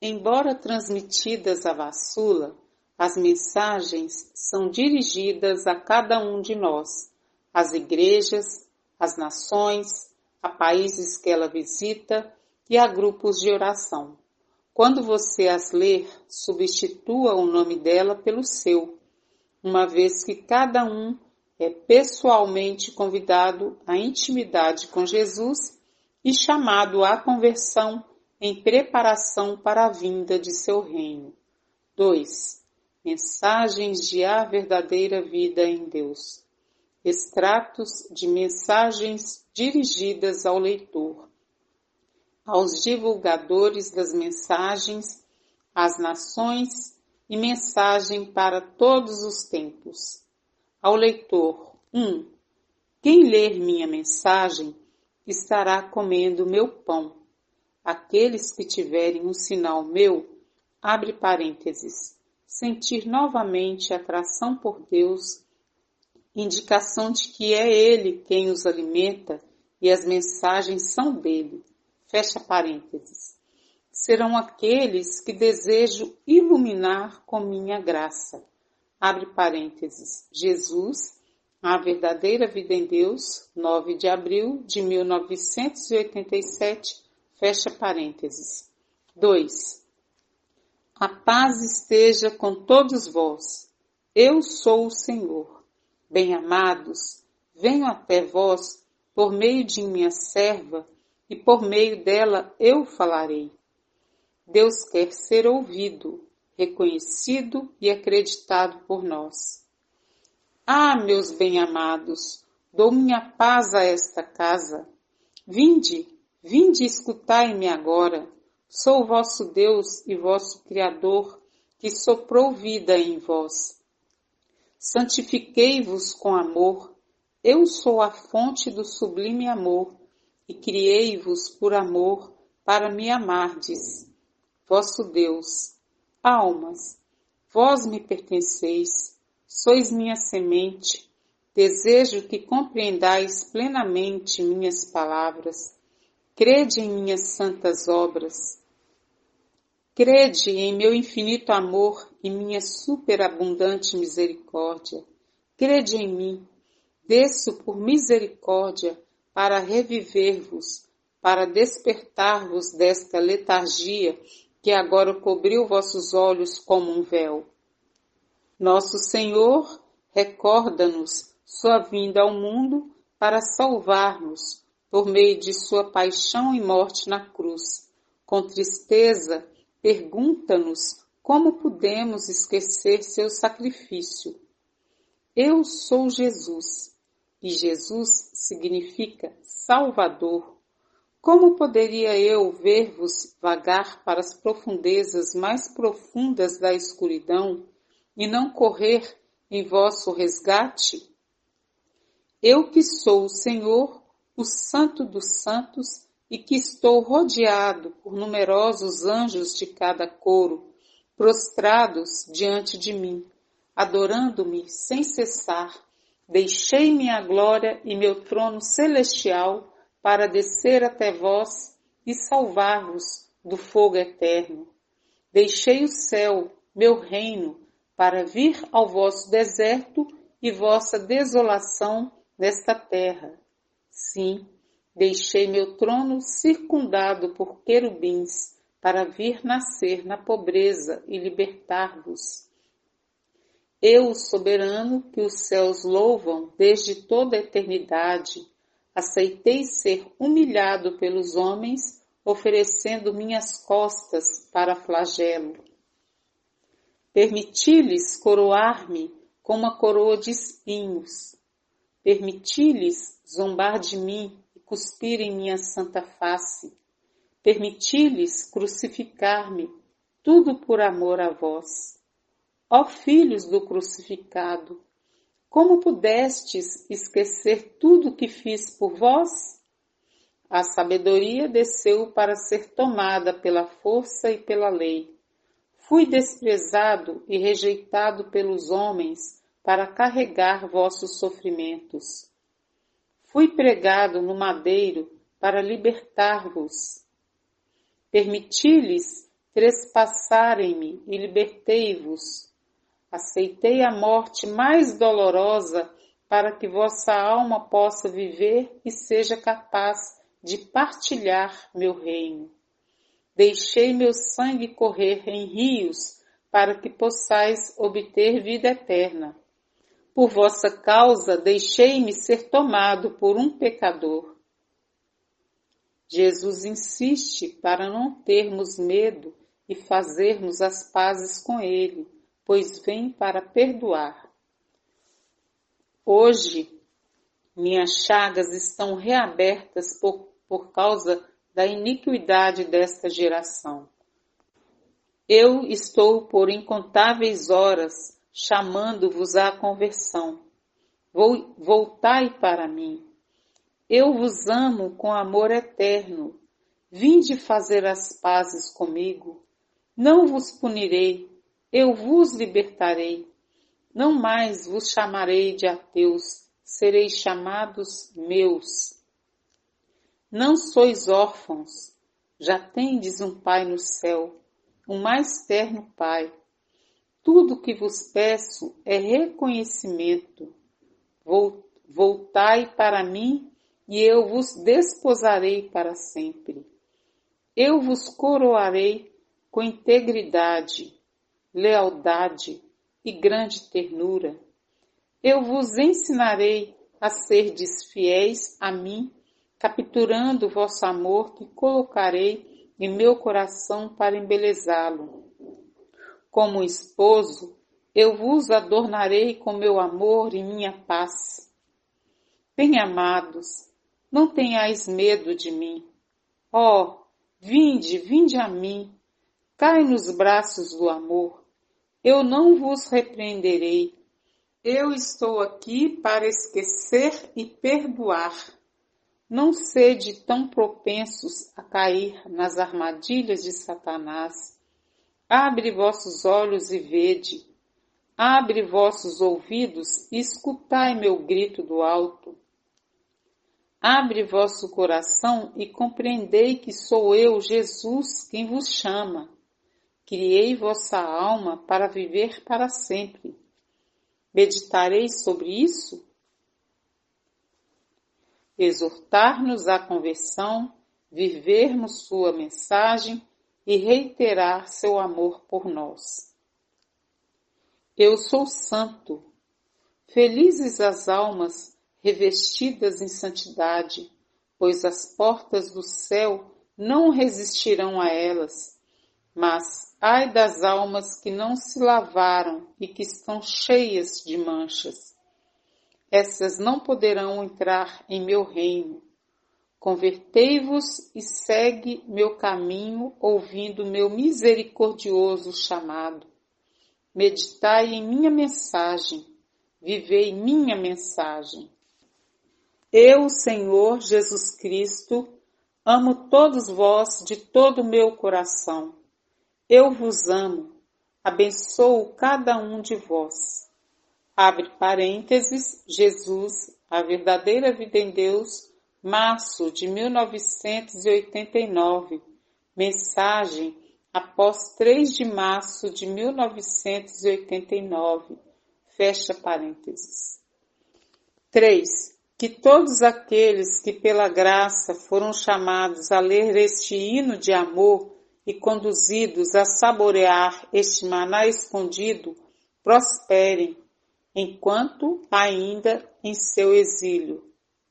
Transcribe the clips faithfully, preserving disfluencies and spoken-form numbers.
Embora transmitidas à vassula, as mensagens são dirigidas a cada um de nós, às igrejas, às nações, a países que ela visita e a grupos de oração. Quando você as ler, substitua o nome dela pelo seu, uma vez que cada um é pessoalmente convidado à intimidade com Jesus e chamado à conversão em preparação para a vinda de seu reino. dois. Mensagens de A Verdadeira Vida em Deus. Extratos de mensagens dirigidas ao leitor, aos divulgadores das mensagens, às nações e mensagem para todos os tempos. Ao leitor, um. Quem ler minha mensagem estará comendo meu pão. Aqueles que tiverem um sinal meu, abre parênteses, sentir novamente atração por Deus, indicação de que é Ele quem os alimenta e as mensagens são dele, fecha parênteses. Serão aqueles que desejo iluminar com minha graça, abre parênteses, Jesus, A Verdadeira Vida em Deus, nove de abril de mil novecentos e oitenta e sete, fecha parênteses. dois. A paz esteja com todos vós. Eu sou o Senhor. Bem-amados, venho até vós por meio de minha serva e por meio dela eu falarei. Deus quer ser ouvido, reconhecido e acreditado por nós. Ah, meus bem-amados, dou minha paz a esta casa. Vinde, vinde escutai-me agora. Sou vosso Deus e vosso Criador, que soprou vida em vós. Santifiquei-vos com amor. Eu sou a fonte do sublime amor, e criei-vos por amor para me amardes. Vosso Deus, almas, vós me pertenceis, sois minha semente. Desejo que compreendais plenamente minhas palavras. Crede em minhas santas obras. Crede em meu infinito amor e minha superabundante misericórdia. Crede em mim. Desço por misericórdia para reviver-vos, para despertar-vos desta letargia que agora cobriu vossos olhos como um véu. Nosso Senhor recorda-nos sua vinda ao mundo para salvar-nos por meio de sua paixão e morte na cruz. Com tristeza, pergunta-nos como podemos esquecer seu sacrifício. Eu sou Jesus, e Jesus significa Salvador. Como poderia eu ver-vos vagar para as profundezas mais profundas da escuridão e não correr em vosso resgate? Eu que sou o Senhor, o Santo dos Santos, e que estou rodeado por numerosos anjos de cada coro, prostrados diante de mim, adorando-me sem cessar, deixei minha glória e meu trono celestial para descer até vós e salvar-vos do fogo eterno. Deixei o céu, meu reino, para vir ao vosso deserto e vossa desolação nesta terra. Sim, deixei meu trono circundado por querubins, para vir nascer na pobreza e libertar-vos. Eu, o soberano, que os céus louvam desde toda a eternidade, aceitei ser humilhado pelos homens, oferecendo minhas costas para flagelo. Permiti-lhes coroar-me com uma coroa de espinhos. Permiti-lhes zombar de mim e cuspir em minha santa face. Permiti-lhes crucificar-me, tudo por amor a vós. Ó filhos do crucificado, como pudestes esquecer tudo o que fiz por vós? A sabedoria desceu para ser tomada pela força e pela lei. Fui desprezado e rejeitado pelos homens para carregar vossos sofrimentos. Fui pregado no madeiro para libertar-vos. Permiti-lhes trespassarem-me e libertei-vos. Aceitei a morte mais dolorosa para que vossa alma possa viver e seja capaz de partilhar meu reino. Deixei meu sangue correr em rios para que possais obter vida eterna. Por vossa causa deixei-me ser tomado por um pecador. Jesus insiste para não termos medo e fazermos as pazes com Ele, pois vem para perdoar. Hoje, minhas chagas estão reabertas por, por causa da iniquidade desta geração. Eu estou por incontáveis horas chamando-vos à conversão. Voltai para mim. Eu vos amo com amor eterno. Vinde fazer as pazes comigo. Não vos punirei, eu vos libertarei. Não mais vos chamarei de ateus, sereis chamados meus. Não sois órfãos, já tendes um Pai no céu, um mais terno Pai. Tudo o que vos peço é reconhecimento. Voltai para mim e eu vos desposarei para sempre. Eu vos coroarei com integridade, lealdade e grande ternura. Eu vos ensinarei a serdes fiéis a mim, capturando vosso amor que colocarei em meu coração para embelezá-lo. Como esposo, eu vos adornarei com meu amor e minha paz. Bem-amados, não tenhais medo de mim. Ó, vinde, vinde a mim, cai nos braços do amor. Eu não vos repreenderei. Eu estou aqui para esquecer e perdoar. Não sede tão propensos a cair nas armadilhas de Satanás. Abre vossos olhos e vede. Abre vossos ouvidos e escutai meu grito do alto. Abre vosso coração e compreendei que sou eu, Jesus, quem vos chama. Criei vossa alma para viver para sempre. Meditareis sobre isso? Exortar-nos à conversão, vivermos sua mensagem e reiterar seu amor por nós. Eu sou santo. Felizes as almas revestidas em santidade, pois as portas do céu não resistirão a elas. Mas ai das almas que não se lavaram e que estão cheias de manchas. Essas não poderão entrar em meu reino. Convertei-vos e segue meu caminho, ouvindo meu misericordioso chamado. Meditai em minha mensagem, vivei minha mensagem. Eu, Senhor Jesus Cristo, amo todos vós de todo o meu coração. Eu vos amo, abençoo cada um de vós. Abre parênteses, Jesus, a verdadeira vida em Deus, março de mil novecentos e oitenta e nove, mensagem após três de março de mil novecentos e oitenta e nove, fecha parênteses. três. Que todos aqueles que pela graça foram chamados a ler este hino de amor e conduzidos a saborear este maná escondido, prosperem, enquanto ainda em seu exílio.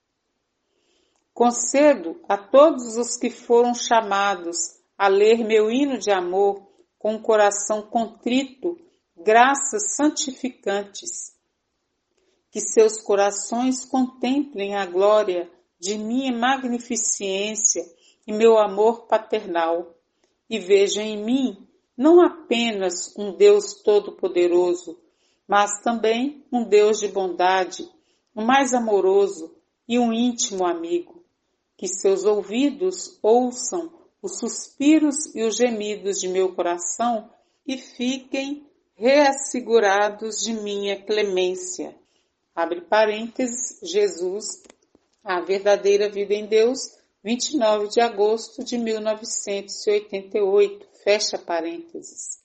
Concedo a todos os que foram chamados a ler meu hino de amor com o coração contrito, graças santificantes. Que seus corações contemplem a glória de minha magnificência e meu amor paternal, e vejam em mim não apenas um Deus todo-poderoso, mas também um Deus de bondade, o mais amoroso e um íntimo amigo. Que seus ouvidos ouçam os suspiros e os gemidos de meu coração e fiquem reassegurados de minha clemência. Abre parênteses, Jesus, a verdadeira vida em Deus, vinte e nove de agosto de mil novecentos e oitenta e oito, fecha parênteses.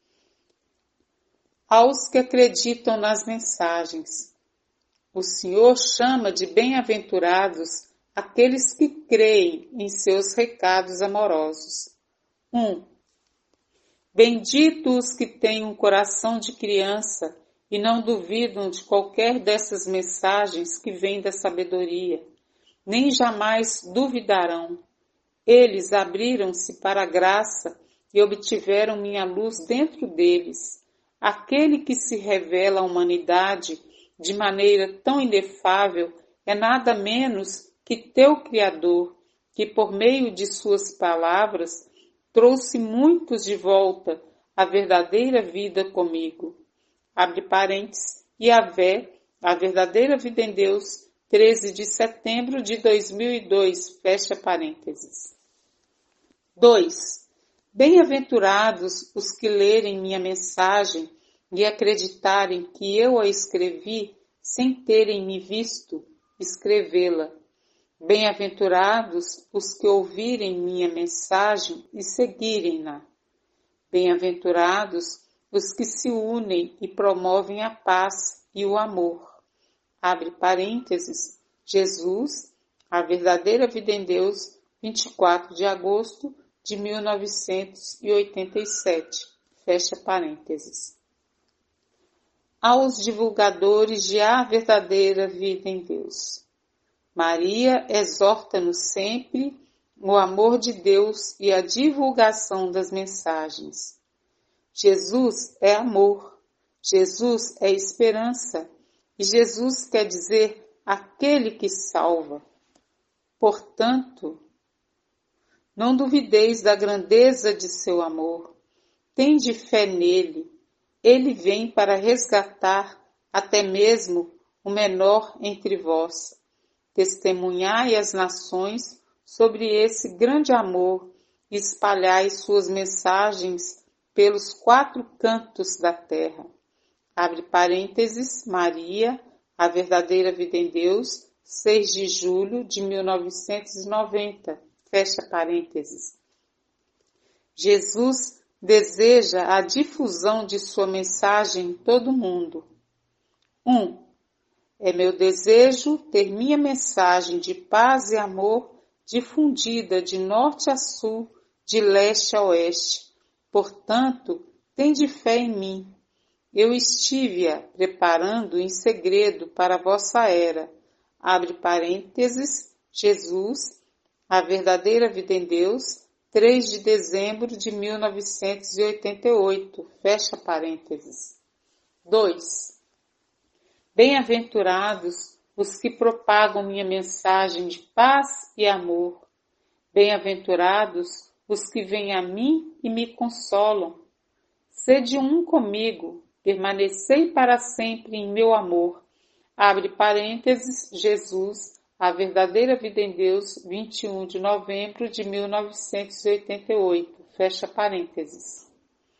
Aos que acreditam nas mensagens. O Senhor chama de bem-aventurados aqueles que creem em seus recados amorosos. um. Benditos os que têm um coração de criança e não duvidam de qualquer dessas mensagens que vêm da sabedoria, nem jamais duvidarão. Eles abriram-se para a graça e obtiveram minha luz dentro deles. Aquele que se revela à humanidade de maneira tão inefável é nada menos que teu Criador, que por meio de suas palavras trouxe muitos de volta à verdadeira vida comigo. Abre parênteses, Yahvé, a verdadeira vida em Deus, treze de setembro de dois mil e dois, fecha parênteses. dois. Bem-aventurados os que lerem minha mensagem e acreditarem que eu a escrevi sem terem me visto escrevê-la. Bem-aventurados os que ouvirem minha mensagem e seguirem-na. Bem-aventurados os que se unem e promovem a paz e o amor. Abre parênteses, Jesus, a verdadeira vida em Deus, vinte e quatro de agosto de mil novecentos e oitenta e sete. Fecha parênteses. Aos divulgadores de A Verdadeira Vida em Deus. Maria exorta-nos sempre o amor de Deus e a divulgação das mensagens. Jesus é amor, Jesus é esperança, e Jesus quer dizer aquele que salva. Portanto, não duvideis da grandeza de seu amor. Tende fé nele. Ele vem para resgatar até mesmo o menor entre vós. Testemunhai as nações sobre esse grande amor e espalhai suas mensagens pelos quatro cantos da terra. Abre parênteses, Maria, a verdadeira vida em Deus, seis de julho de mil novecentos e noventa. Fecha parênteses. Jesus deseja a difusão de sua mensagem em todo o mundo. um. É meu desejo ter minha mensagem de paz e amor difundida de norte a sul, de leste a oeste. Portanto, tende fé em mim. Eu estive-a preparando em segredo para a vossa era. Abre parênteses, Jesus, a verdadeira vida em Deus, três de dezembro de mil novecentos e oitenta e oito. Fecha parênteses. dois. Bem-aventurados os que propagam minha mensagem de paz e amor. Bem-aventurados os que vêm a mim e me consolam. Sede um comigo, permanecei para sempre em meu amor. Abre parênteses, Jesus, a verdadeira vida em Deus, vinte e um de novembro de mil novecentos e oitenta e oito. Fecha parênteses.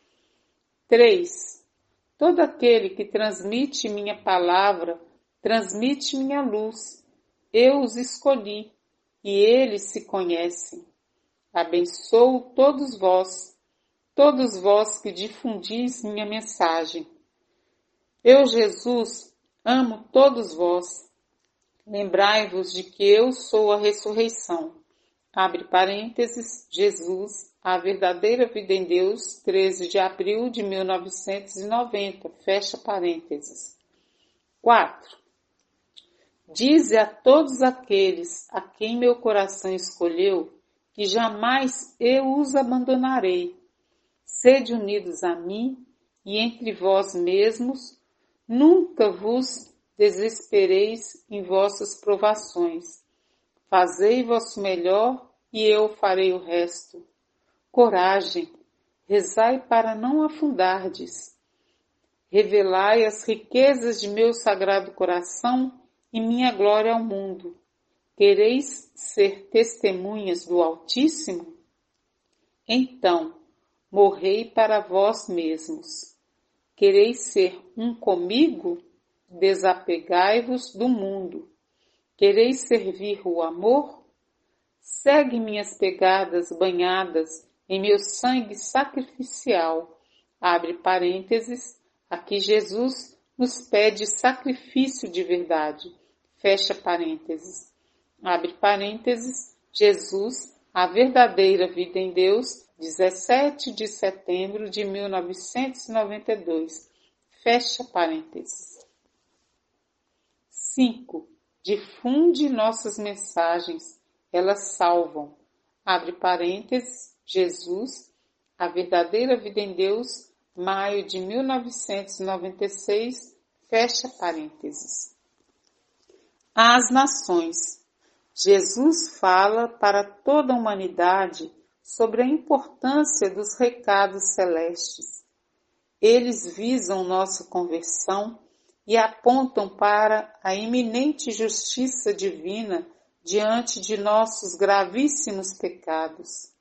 três. Todo aquele que transmite minha palavra, transmite minha luz. Eu os escolhi, e eles se conhecem. Abençoo todos vós, todos vós que difundis minha mensagem. Eu, Jesus, amo todos vós. Lembrai-vos de que eu sou a ressurreição. Abre parênteses, Jesus, a verdadeira vida em Deus, treze de abril de mil novecentos e noventa. Fecha parênteses. quatro. Dize a todos aqueles a quem meu coração escolheu, que jamais eu os abandonarei. Sede unidos a mim, e entre vós mesmos, nunca vos desespereis em vossas provações. Fazei vosso melhor, e eu farei o resto. Coragem, rezai para não afundardes. Revelai as riquezas de meu sagrado coração e minha glória ao mundo. Quereis ser testemunhas do Altíssimo? Então, morrei para vós mesmos. Quereis ser um comigo? Desapegai-vos do mundo. Quereis servir o amor? Segue minhas pegadas banhadas em meu sangue sacrificial. Abre parênteses, aqui Jesus nos pede sacrifício de verdade. Fecha parênteses. Abre parênteses, Jesus, a verdadeira vida em Deus, dezessete de setembro de mil novecentos e noventa e dois. Fecha parênteses. cinco. Difunde nossas mensagens, elas salvam. Abre parênteses, Jesus, a verdadeira vida em Deus, maio de mil novecentos e noventa e seis, fecha parênteses. Às nações. Jesus fala para toda a humanidade sobre a importância dos recados celestes. Eles visam nossa conversão e apontam para a iminente justiça divina diante de nossos gravíssimos pecados.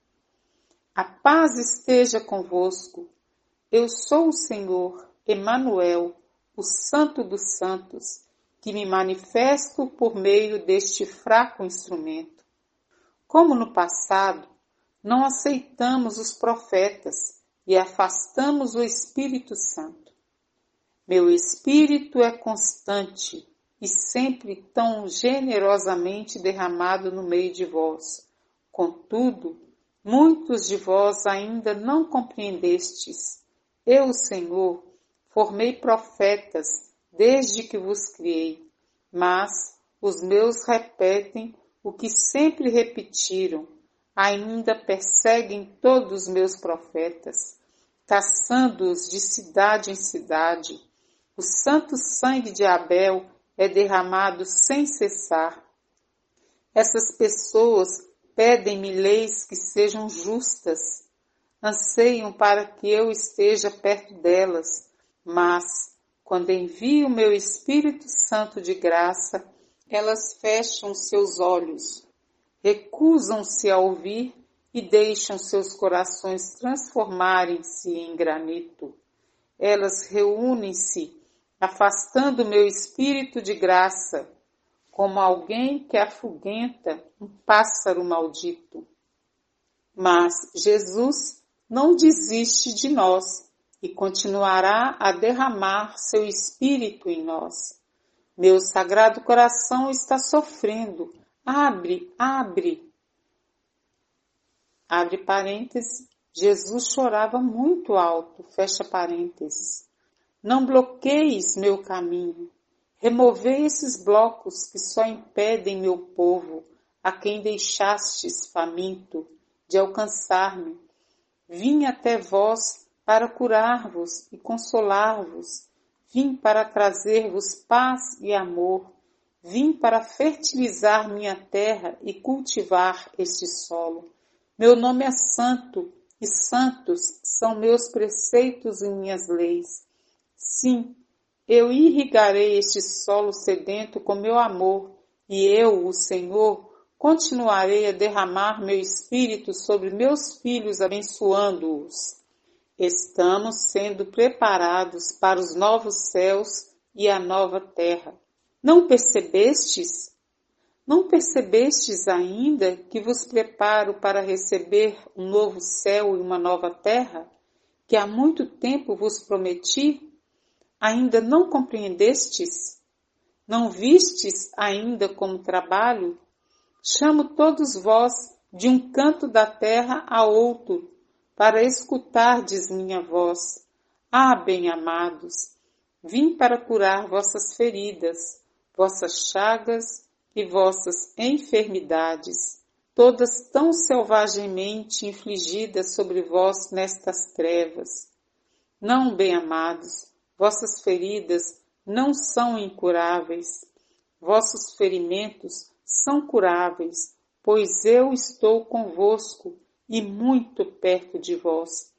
A paz esteja convosco. Eu sou o Senhor, Emanuel, o Santo dos Santos, que me manifesto por meio deste fraco instrumento. Como no passado, não aceitamos os profetas e afastamos o Espírito Santo. Meu Espírito é constante e sempre tão generosamente derramado no meio de vós. Contudo, muitos de vós ainda não compreendestes. Eu, Senhor, formei profetas desde que vos criei, mas os meus repetem o que sempre repetiram, ainda perseguem todos os meus profetas, caçando-os de cidade em cidade. O santo sangue de Abel é derramado sem cessar. Essas pessoas pedem-me leis que sejam justas, anseiam para que eu esteja perto delas, mas, quando envio o meu Espírito Santo de graça, elas fecham seus olhos, recusam-se a ouvir e deixam seus corações transformarem-se em granito. Elas reúnem-se, afastando o meu Espírito de graça, como alguém que afugenta um pássaro maldito. Mas Jesus não desiste de nós e continuará a derramar seu Espírito em nós. Meu sagrado coração está sofrendo. Abre, abre. Abre parênteses. Jesus chorava muito alto. Fecha parênteses. Não bloqueis meu caminho. Removei esses blocos que só impedem meu povo, a quem deixastes faminto, de alcançar-me. Vim até vós para curar-vos e consolar-vos. Vim para trazer-vos paz e amor. Vim para fertilizar minha terra e cultivar este solo. Meu nome é santo, e santos são meus preceitos e minhas leis. Sim, eu irrigarei este solo sedento com meu amor, e eu, o Senhor, continuarei a derramar meu espírito sobre meus filhos, abençoando-os. Estamos sendo preparados para os novos céus e a nova terra. Não percebestes? Não percebestes ainda que vos preparo para receber um novo céu e uma nova terra, que há muito tempo vos prometi? Ainda não compreendestes? Não vistes ainda como trabalho? Chamo todos vós de um canto da terra a outro, para escutardes minha voz. Ah, bem-amados, vim para curar vossas feridas, vossas chagas e vossas enfermidades, todas tão selvagemente infligidas sobre vós nestas trevas. Não, bem-amados, vossas feridas não são incuráveis, vossos ferimentos são curáveis, pois eu estou convosco e muito perto de vós.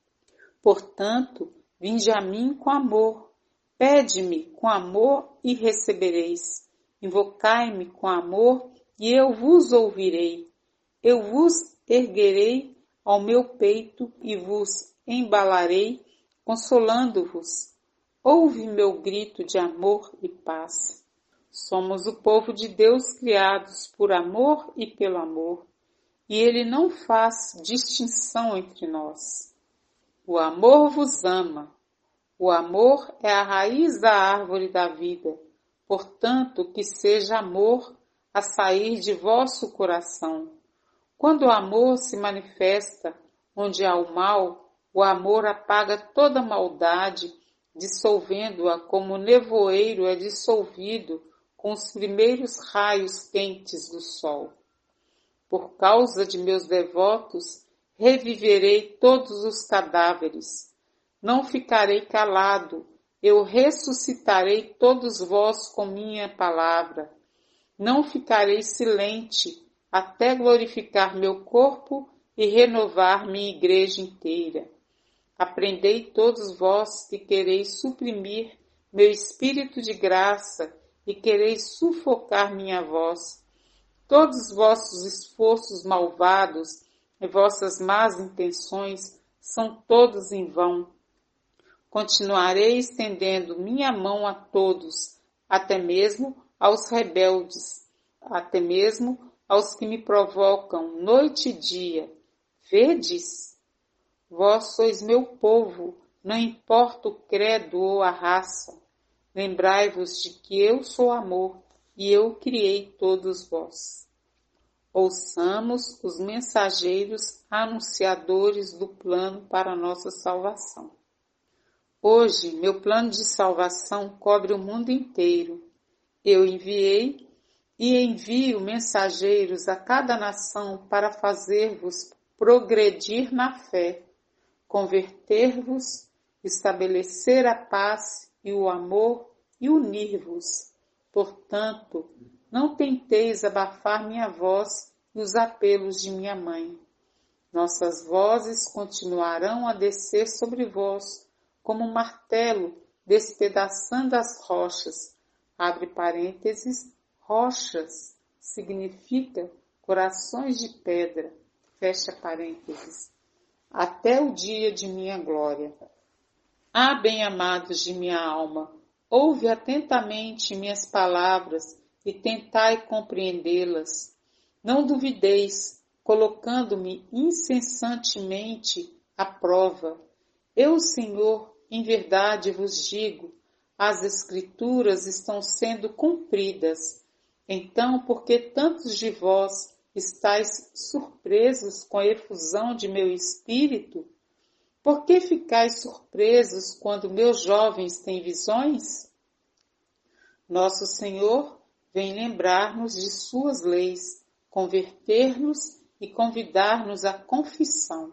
Portanto, vinde a mim com amor, pede-me com amor e recebereis, invocai-me com amor e eu vos ouvirei, eu vos erguerei ao meu peito e vos embalarei, consolando-vos. Ouve meu grito de amor e paz. Somos o povo de Deus criados por amor e pelo amor. e ele não faz distinção entre nós. O amor vos ama. O amor é a raiz da árvore da vida. Portanto, que seja amor a sair de vosso coração. Quando o amor se manifesta onde há o mal, o amor apaga toda maldade, dissolvendo-a como o nevoeiro é dissolvido com os primeiros raios quentes do sol. Por causa de meus devotos, reviverei todos os cadáveres. Não ficarei calado, eu ressuscitarei todos vós com minha palavra. Não ficarei silente, até glorificar meu corpo e renovar minha igreja inteira. Aprendei todos vós que quereis suprimir meu espírito de graça e quereis sufocar minha voz. Todos vossos esforços malvados e vossas más intenções são todos em vão. Continuarei estendendo minha mão a todos, até mesmo aos rebeldes, até mesmo aos que me provocam noite e dia. Vedes? Vós sois meu povo, não importa o credo ou a raça. Lembrai-vos de que eu sou amor e eu criei todos vós. Ouçamos os mensageiros anunciadores do plano para a nossa salvação. Hoje, meu plano de salvação cobre o mundo inteiro. Eu enviei e envio mensageiros a cada nação para fazer-vos progredir na fé, converter-vos, estabelecer a paz e o amor e unir-vos. Portanto, não tenteis abafar minha voz e os apelos de minha mãe. Nossas vozes continuarão a descer sobre vós, como um martelo despedaçando as rochas. Abre parênteses, rochas significa corações de pedra. Fecha parênteses. Até o dia de minha glória. Ah, bem-amados de minha alma, ouve atentamente minhas palavras e tentai compreendê-las. Não duvideis, colocando-me incessantemente à prova. Eu, Senhor, em verdade vos digo, as Escrituras estão sendo cumpridas. Então, por que tantos de vós estáis surpresos com a efusão de meu espírito? Por que ficais surpresos quando meus jovens têm visões? Nosso Senhor vem lembrar-nos de suas leis, converter-nos e convidar-nos à confissão.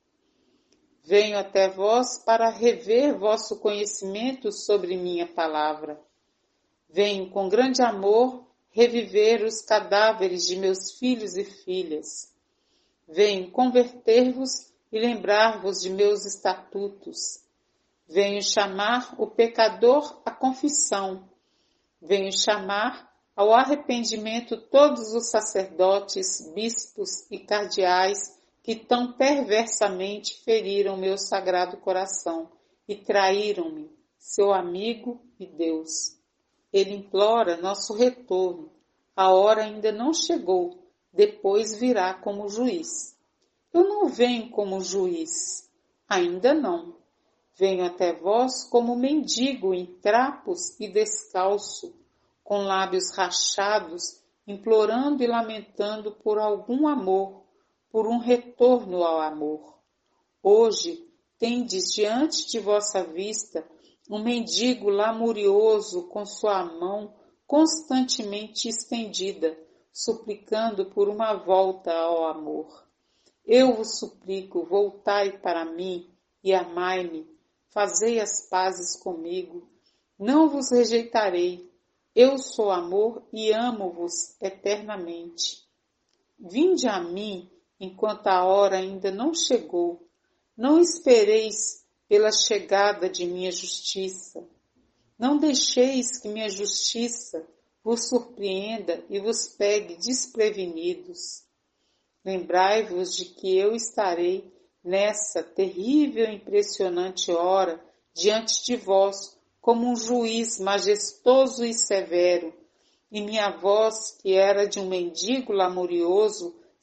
Venho até vós para rever vosso conhecimento sobre minha palavra. Venho com grande amor reviver os cadáveres de meus filhos e filhas. Venho converter-vos e lembrar-vos de meus estatutos. Venho chamar o pecador à confissão. Venho chamar ao arrependimento todos os sacerdotes, bispos e cardeais que tão perversamente feriram meu sagrado coração e traíram-me, seu amigo e Deus. Ele implora nosso retorno. A hora ainda não chegou, depois virá como juiz. Eu não venho como juiz, ainda não. Venho até vós como mendigo em trapos e descalço, com lábios rachados, implorando e lamentando por algum amor, por um retorno ao amor. Hoje tendes diante de vossa vista um mendigo lamurioso com sua mão constantemente estendida, suplicando por uma volta ao amor. Eu vos suplico, voltai para mim e amai-me, fazei as pazes comigo, não vos rejeitarei, eu sou amor e amo-vos eternamente. Vinde a mim enquanto a hora ainda não chegou, não espereis pela chegada de minha justiça. Não deixeis que minha justiça vos surpreenda e vos pegue desprevenidos. Lembrai-vos de que eu estarei nessa terrível e impressionante hora diante de vós como um juiz majestoso e severo, e minha voz, que era de um mendigo lamurioso,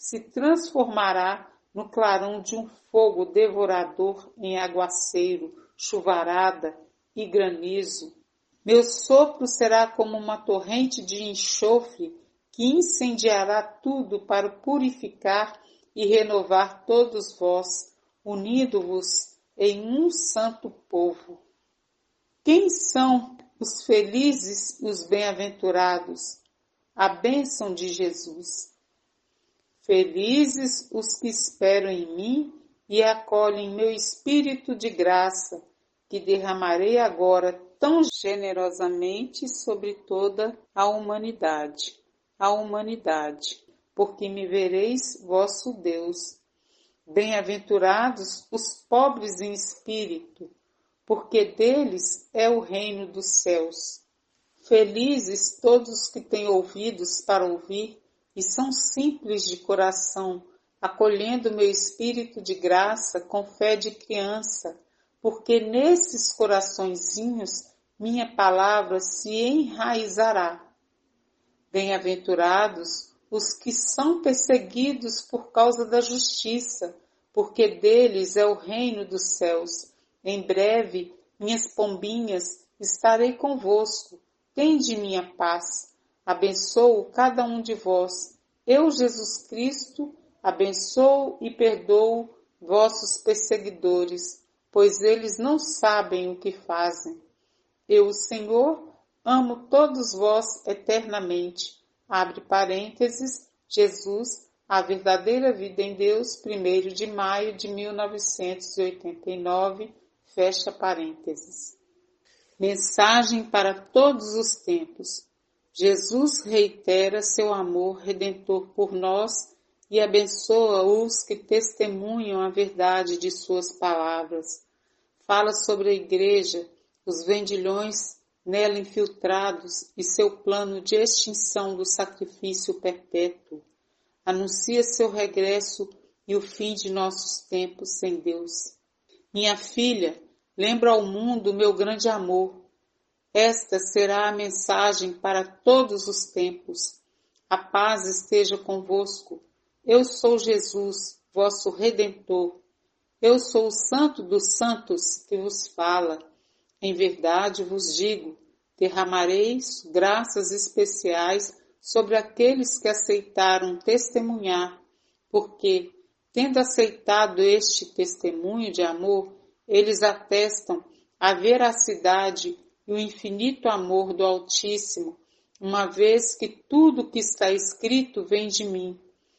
se transformará no clarão de um fogo devorador em aguaceiro, chuvarada e granizo. Meu sopro será como uma torrente de enxofre que incendiará tudo para purificar e renovar todos vós, unindo-vos em um santo povo. Quem são os felizes e os bem-aventurados? A bênção de Jesus. Felizes os que esperam em mim e acolhem meu espírito de graça, que derramarei agora tão generosamente sobre toda a humanidade. A humanidade, porque me vereis vosso Deus. Bem-aventurados os pobres em espírito, porque deles é o reino dos céus. Felizes todos os que têm ouvidos para ouvir e são simples de coração, acolhendo meu espírito de graça com fé de criança, porque nesses coraçõezinhos minha palavra se enraizará. Bem-aventurados os que são perseguidos por causa da justiça, porque deles é o reino dos céus. Em breve, minhas pombinhas, estarei convosco. Tende minha paz. Abençoo cada um de vós. Eu, Jesus Cristo, abençoo e perdoo vossos perseguidores, pois eles não sabem o que fazem. Eu, o Senhor, amo todos vós eternamente. Abre parênteses, Jesus, a verdadeira vida em Deus, primeiro de maio de mil novecentos e oitenta e nove, fecha parênteses. Mensagem para todos os tempos. Jesus reitera seu amor redentor por nós e abençoa os que testemunham a verdade de suas palavras. Fala sobre a igreja, os vendilhões nela infiltrados e seu plano de extinção do sacrifício perpétuo. Anuncia seu regresso e o fim de nossos tempos sem Deus. Minha filha, lembra ao mundo meu grande amor. Esta será a mensagem para todos os tempos. A paz esteja convosco. Eu sou Jesus, vosso Redentor. Eu sou o Santo dos Santos que vos fala. Em verdade vos digo, derramareis graças especiais sobre aqueles que aceitaram testemunhar, porque, tendo aceitado este testemunho de amor, eles atestam a veracidade e o infinito amor do Altíssimo, uma vez que tudo que está escrito vem de mim.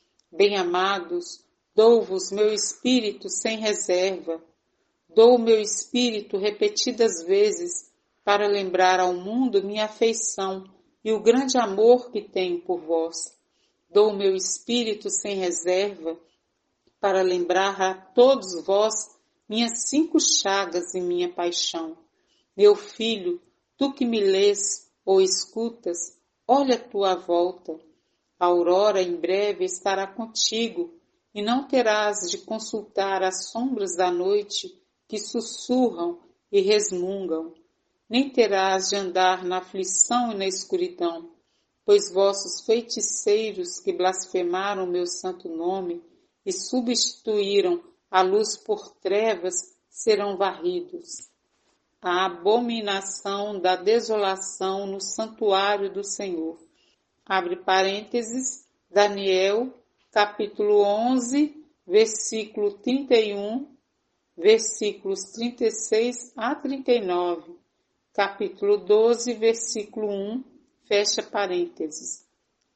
Bem-amados, dou-vos meu espírito sem reserva. Dou o meu espírito repetidas vezes para lembrar ao mundo minha afeição e o grande amor que tenho por vós. Dou o meu espírito sem reserva para lembrar a todos vós minhas cinco chagas e minha paixão. Meu filho, tu que me lês ou escutas, olha a tua volta. A aurora em breve estará contigo e não terás de consultar as sombras da noite que sussurram e resmungam, nem terás de andar na aflição e na escuridão, pois vossos feiticeiros que blasfemaram meu santo nome e substituíram a luz por trevas serão varridos. A abominação da desolação no santuário do Senhor. Abre parênteses, Daniel, capítulo onze, versículo trinta e um, versículos trinta e seis a trinta e nove, capítulo doze, versículo um, fecha parênteses.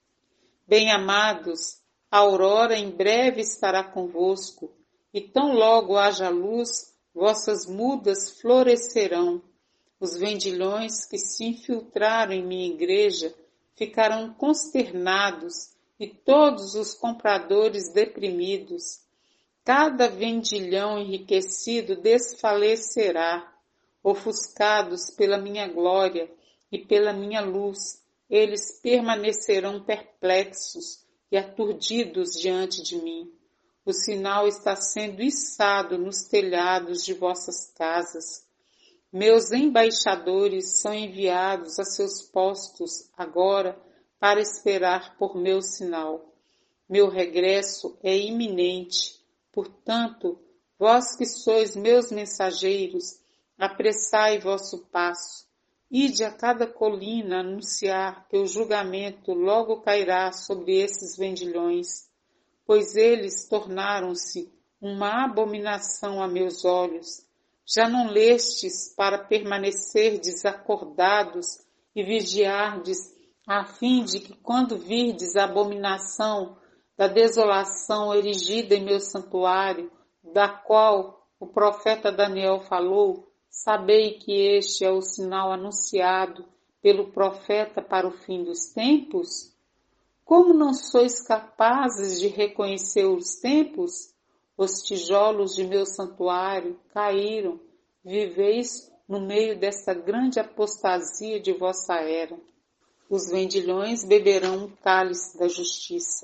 Bem-amados, a aurora em breve estará convosco, e tão logo haja luz, vossas mudas florescerão. Os vendilhões que se infiltraram em minha igreja ficarão consternados, e todos os compradores deprimidos. Cada vendilhão enriquecido desfalecerá, ofuscados pela minha glória e pela minha luz. Eles permanecerão perplexos e aturdidos diante de mim. O sinal está sendo içado nos telhados de vossas casas. Meus embaixadores são enviados a seus postos agora para esperar por meu sinal. Meu regresso é iminente. Portanto, vós que sois meus mensageiros, apressai vosso passo. Ide a cada colina anunciar que o julgamento logo cairá sobre esses vendilhões, pois eles tornaram-se uma abominação a meus olhos. Já não lestes para permanecer desacordados e vigiardes, a fim de que quando virdes a abominação da desolação erigida em meu santuário, da qual o profeta Daniel falou, sabei que este é o sinal anunciado pelo profeta para o fim dos tempos? Como não sois capazes de reconhecer os tempos? Os tijolos de meu santuário caíram, viveis no meio desta grande apostasia de vossa era. Os vendilhões beberão o cálice da justiça.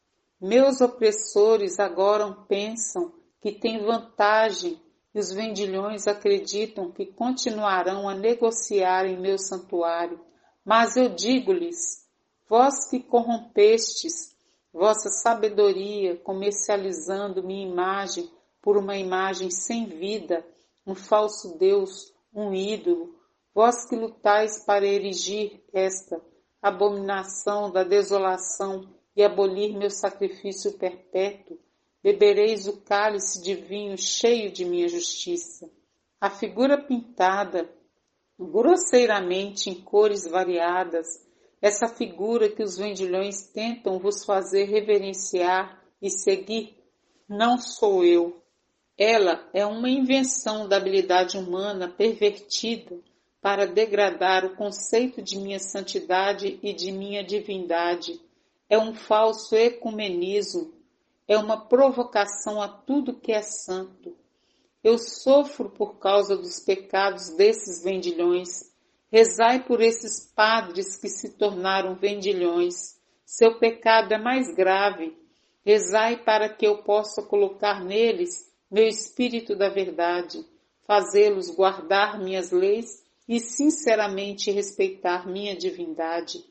Meus opressores agora pensam que têm vantagem e os vendilhões acreditam que continuarão a negociar em meu santuário. Mas eu digo-lhes, vós que corrompestes vossa sabedoria, comercializando minha imagem por uma imagem sem vida, um falso Deus, um ídolo, vós que lutais para erigir esta abominação da desolação e abolir meu sacrifício perpétuo, bebereis o cálice de vinho cheio de minha justiça. A figura pintada, grosseiramente em cores variadas, essa figura que os vendilhões tentam vos fazer reverenciar e seguir, não sou eu. Ela é uma invenção da habilidade humana pervertida para degradar o conceito de minha santidade e de minha divindade. É um falso ecumenismo, é uma provocação a tudo que é santo. Eu sofro por causa dos pecados desses vendilhões. Rezai por esses padres que se tornaram vendilhões. Seu pecado é mais grave. Rezai para que eu possa colocar neles meu espírito da verdade, fazê-los guardar minhas leis e sinceramente respeitar minha divindade.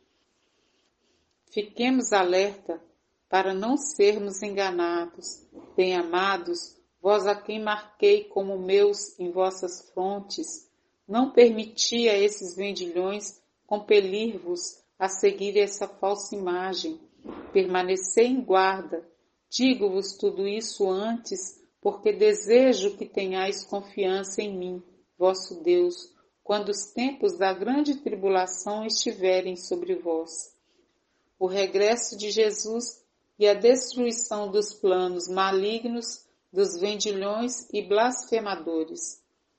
Fiquemos alerta para não sermos enganados. Bem-amados, vós a quem marquei como meus em vossas frontes, não permiti a esses vendilhões compelir-vos a seguir essa falsa imagem. Permanecei em guarda. Digo-vos tudo isso antes, porque desejo que tenhais confiança em mim, vosso Deus, quando os tempos da grande tribulação estiverem sobre vós. O regresso de Jesus e a destruição dos planos malignos dos vendilhões e blasfemadores.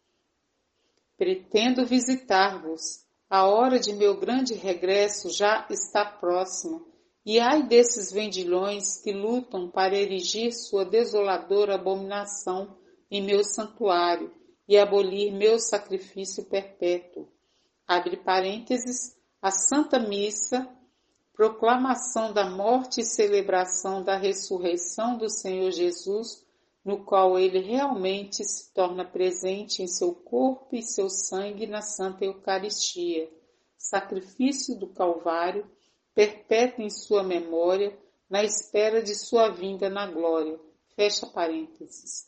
Pretendo visitar-vos. A hora de meu grande regresso já está próxima, e ai desses vendilhões que lutam para erigir sua desoladora abominação em meu santuário e abolir meu sacrifício perpétuo. Abre parênteses, a Santa Missa, proclamação da morte e celebração da ressurreição do Senhor Jesus, no qual ele realmente se torna presente em seu corpo e seu sangue na Santa Eucaristia, sacrifício do Calvário, perpétuo em sua memória, na espera de sua vinda na glória. Fecha parênteses.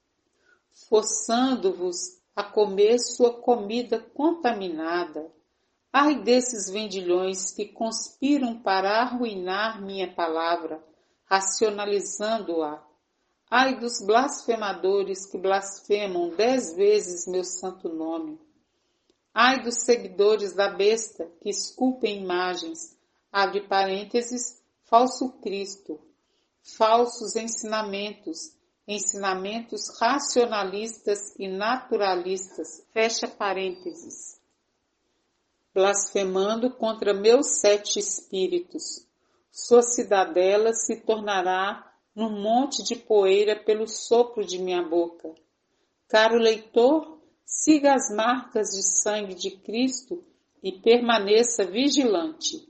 Forçando-vos a comer sua comida contaminada. Ai desses vendilhões que conspiram para arruinar minha palavra, racionalizando-a. Ai dos blasfemadores que blasfemam dez vezes meu santo nome. Ai dos seguidores da besta que esculpem imagens, abre parênteses, falso Cristo, falsos ensinamentos, ensinamentos racionalistas e naturalistas, fecha parênteses. Blasfemando contra meus sete espíritos, sua cidadela se tornará num monte de poeira pelo sopro de minha boca. Caro leitor, siga as marcas de sangue de Cristo e permaneça vigilante.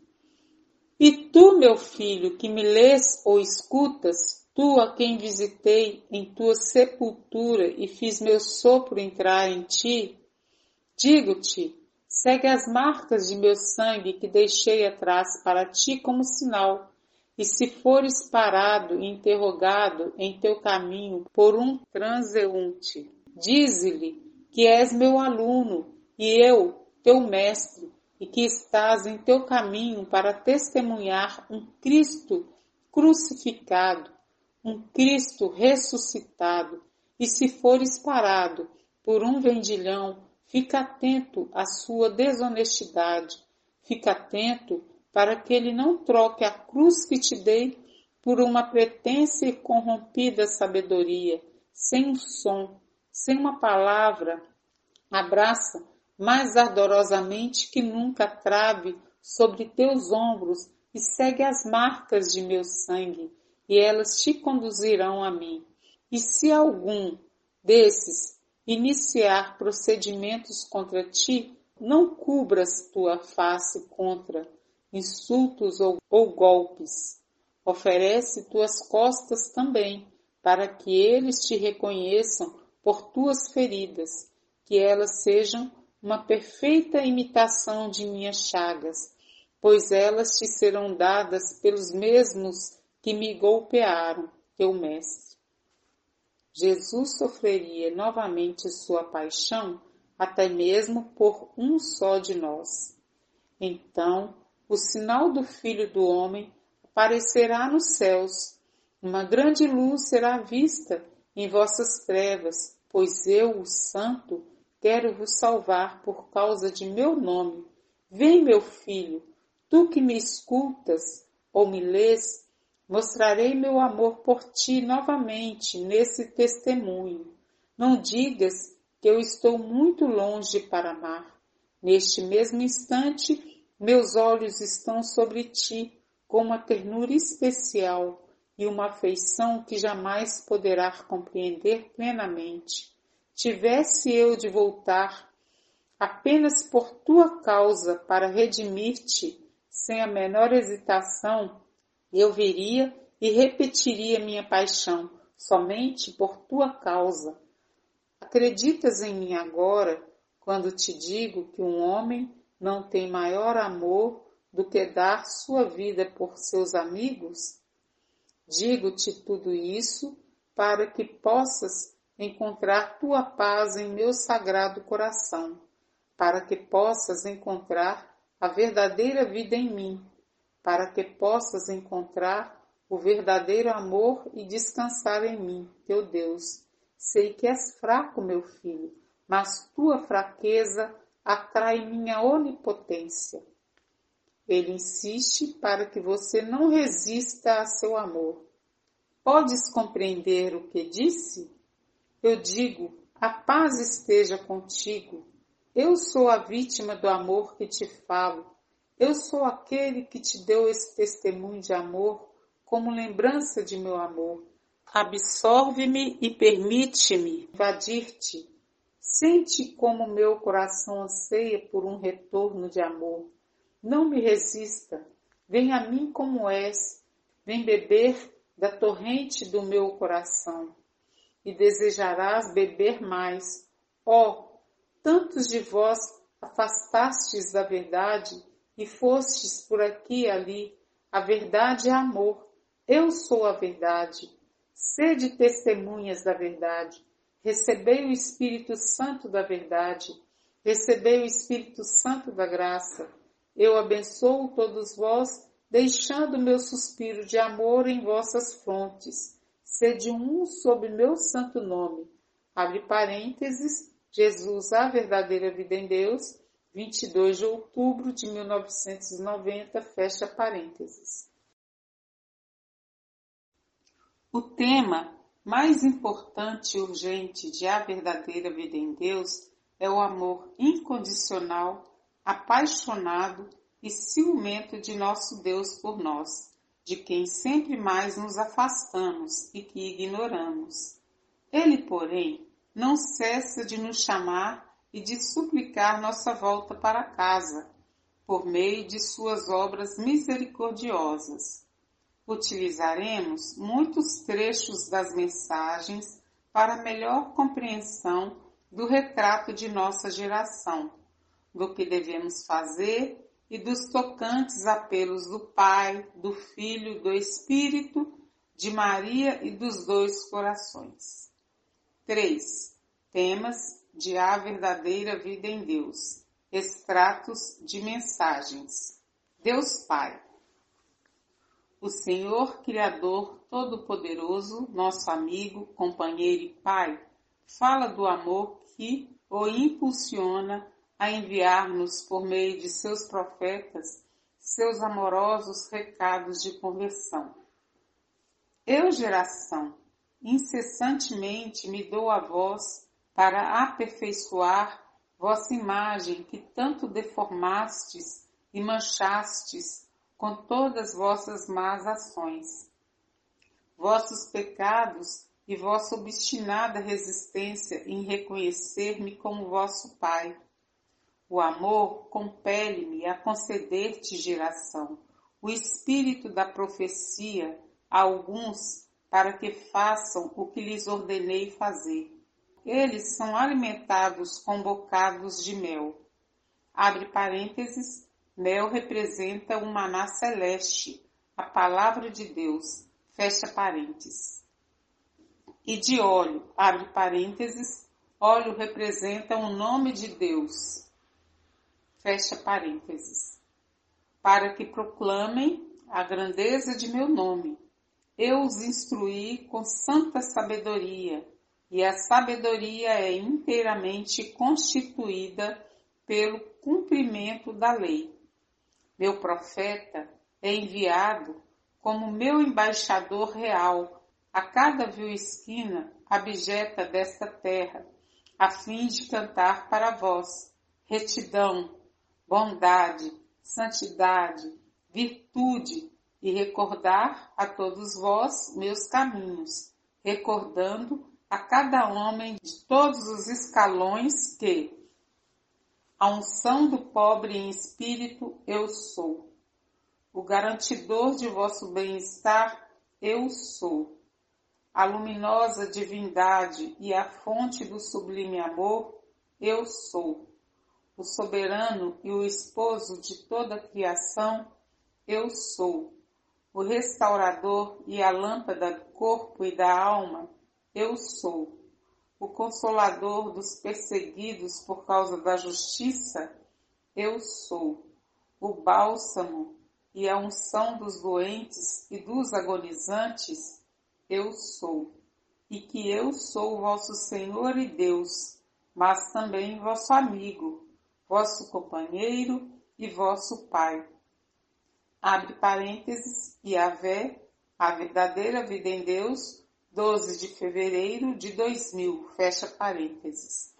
E tu, meu filho, que me lês ou escutas, tu a quem visitei em tua sepultura e fiz meu sopro entrar em ti, digo-te, segue as marcas de meu sangue que deixei atrás para ti como sinal, E se fores parado e interrogado em teu caminho por um transeunte, dize-lhe que és meu aluno e eu, teu mestre, e que estás em teu caminho para testemunhar um Cristo crucificado, um Cristo ressuscitado. E se fores parado por um vendilhão, fica atento à sua desonestidade, fica atento para que ele não troque a cruz que te dei por uma pretensa e corrompida sabedoria, sem um som, sem uma palavra. Abraça mais ardorosamente que nunca a trave sobre teus ombros e segue as marcas de meu sangue, e elas te conduzirão a mim. E se algum desses iniciar procedimentos contra ti, não cubras tua face contra insultos ou, ou golpes. Oferece tuas costas também, para que eles te reconheçam por tuas feridas, que elas sejam uma perfeita imitação de minhas chagas, pois elas te serão dadas pelos mesmos que me golpearam, teu mestre. Jesus sofreria novamente sua paixão, até mesmo por um só de nós. Então, o sinal do Filho do Homem aparecerá nos céus. Uma grande luz será vista em vossas trevas, pois eu, o Santo, quero vos salvar por causa de meu nome. Vem, meu filho, tu que me escutas ou me lês, mostrarei meu amor por ti novamente nesse testemunho. Não digas que eu estou muito longe para amar. Neste mesmo instante, meus olhos estão sobre ti com uma ternura especial e uma afeição que jamais poderás compreender plenamente. Tivesse eu de voltar apenas por tua causa para redimir-te, sem a menor hesitação, eu viria e repetiria minha paixão, somente por tua causa. Acreditas em mim agora, quando te digo que um homem não tem maior amor do que dar sua vida por seus amigos? Digo-te tudo isso para que possas encontrar tua paz em meu sagrado coração, para que possas encontrar a verdadeira vida em mim, para que possas encontrar o verdadeiro amor e descansar em mim, teu Deus. Sei que és fraco, meu filho, mas tua fraqueza atrai minha onipotência. Ele insiste para que você não resista a seu amor. Podes compreender o que disse? Eu digo, a paz esteja contigo. Eu sou a vítima do amor que te falo. Eu sou aquele que te deu esse testemunho de amor como lembrança de meu amor. Absorve-me e permite-me invadir-te. Sente como meu coração anseia por um retorno de amor. Não me resista. Vem a mim como és. Vem beber da torrente do meu coração. E desejarás beber mais. Ó, oh, tantos de vós afastastes da verdade e fostes por aqui e ali. A verdade é amor. Eu sou a verdade. Sede testemunhas da verdade. Recebei o Espírito Santo da verdade. Recebei o Espírito Santo da graça. Eu abençoo todos vós, deixando meu suspiro de amor em vossas frontes. Sede um sob meu santo nome. Abre parênteses, Jesus, a verdadeira vida em Deus, vinte e dois de outubro de mil novecentos e noventa, fecha parênteses. O tema mais importante e urgente de A Verdadeira Vida em Deus é o amor incondicional, apaixonado e ciumento de nosso Deus por nós, de quem sempre mais nos afastamos e que ignoramos. Ele, porém, não cessa de nos chamar e de suplicar nossa volta para casa, por meio de suas obras misericordiosas. Utilizaremos muitos trechos das mensagens para melhor compreensão do retrato de nossa geração, do que devemos fazer e dos tocantes apelos do Pai, do Filho, do Espírito, de Maria e dos dois corações. três. Temas de A Verdadeira Vida em Deus. Extratos de mensagens. Deus Pai. O Senhor Criador Todo-Poderoso, nosso amigo, companheiro e Pai, fala do amor que o impulsiona a enviar-nos por meio de seus profetas seus amorosos recados de conversão. Eu, geração, incessantemente me dou a vós para aperfeiçoar vossa imagem que tanto deformastes e manchastes com todas vossas más ações. Vossos pecados e vossa obstinada resistência em reconhecer-me como vosso Pai. O amor compele-me a conceder-te, geração, o espírito da profecia a alguns para que façam o que lhes ordenei fazer. Eles são alimentados com bocados de mel. Abre parênteses, mel representa o maná celeste, a palavra de Deus, fecha parênteses. E de óleo, abre parênteses, óleo representa o nome de Deus, fecha parênteses, para que proclamem a grandeza de meu nome. Eu os instruí com santa sabedoria, e a sabedoria é inteiramente constituída pelo cumprimento da lei. Meu profeta é enviado como meu embaixador real a cada vil esquina abjeta desta terra, a fim de cantar para vós retidão, bondade, santidade, virtude, e recordar a todos vós meus caminhos, recordando a cada homem de todos os escalões que, a unção do pobre em espírito, eu sou. O garantidor de vosso bem-estar, eu sou. A luminosa divindade e a fonte do sublime amor, eu sou. O soberano e o esposo de toda a criação, eu sou. O restaurador e a lâmpada do corpo e da alma, eu sou. O consolador dos perseguidos por causa da justiça, eu sou. O bálsamo e a unção dos doentes e dos agonizantes, eu sou. E que eu sou vosso Senhor e Deus, mas também vosso amigo, vosso companheiro e vosso Pai. Abre parênteses, Yahvé, a verdadeira vida em Deus, doze de fevereiro de dois mil, fecha parênteses.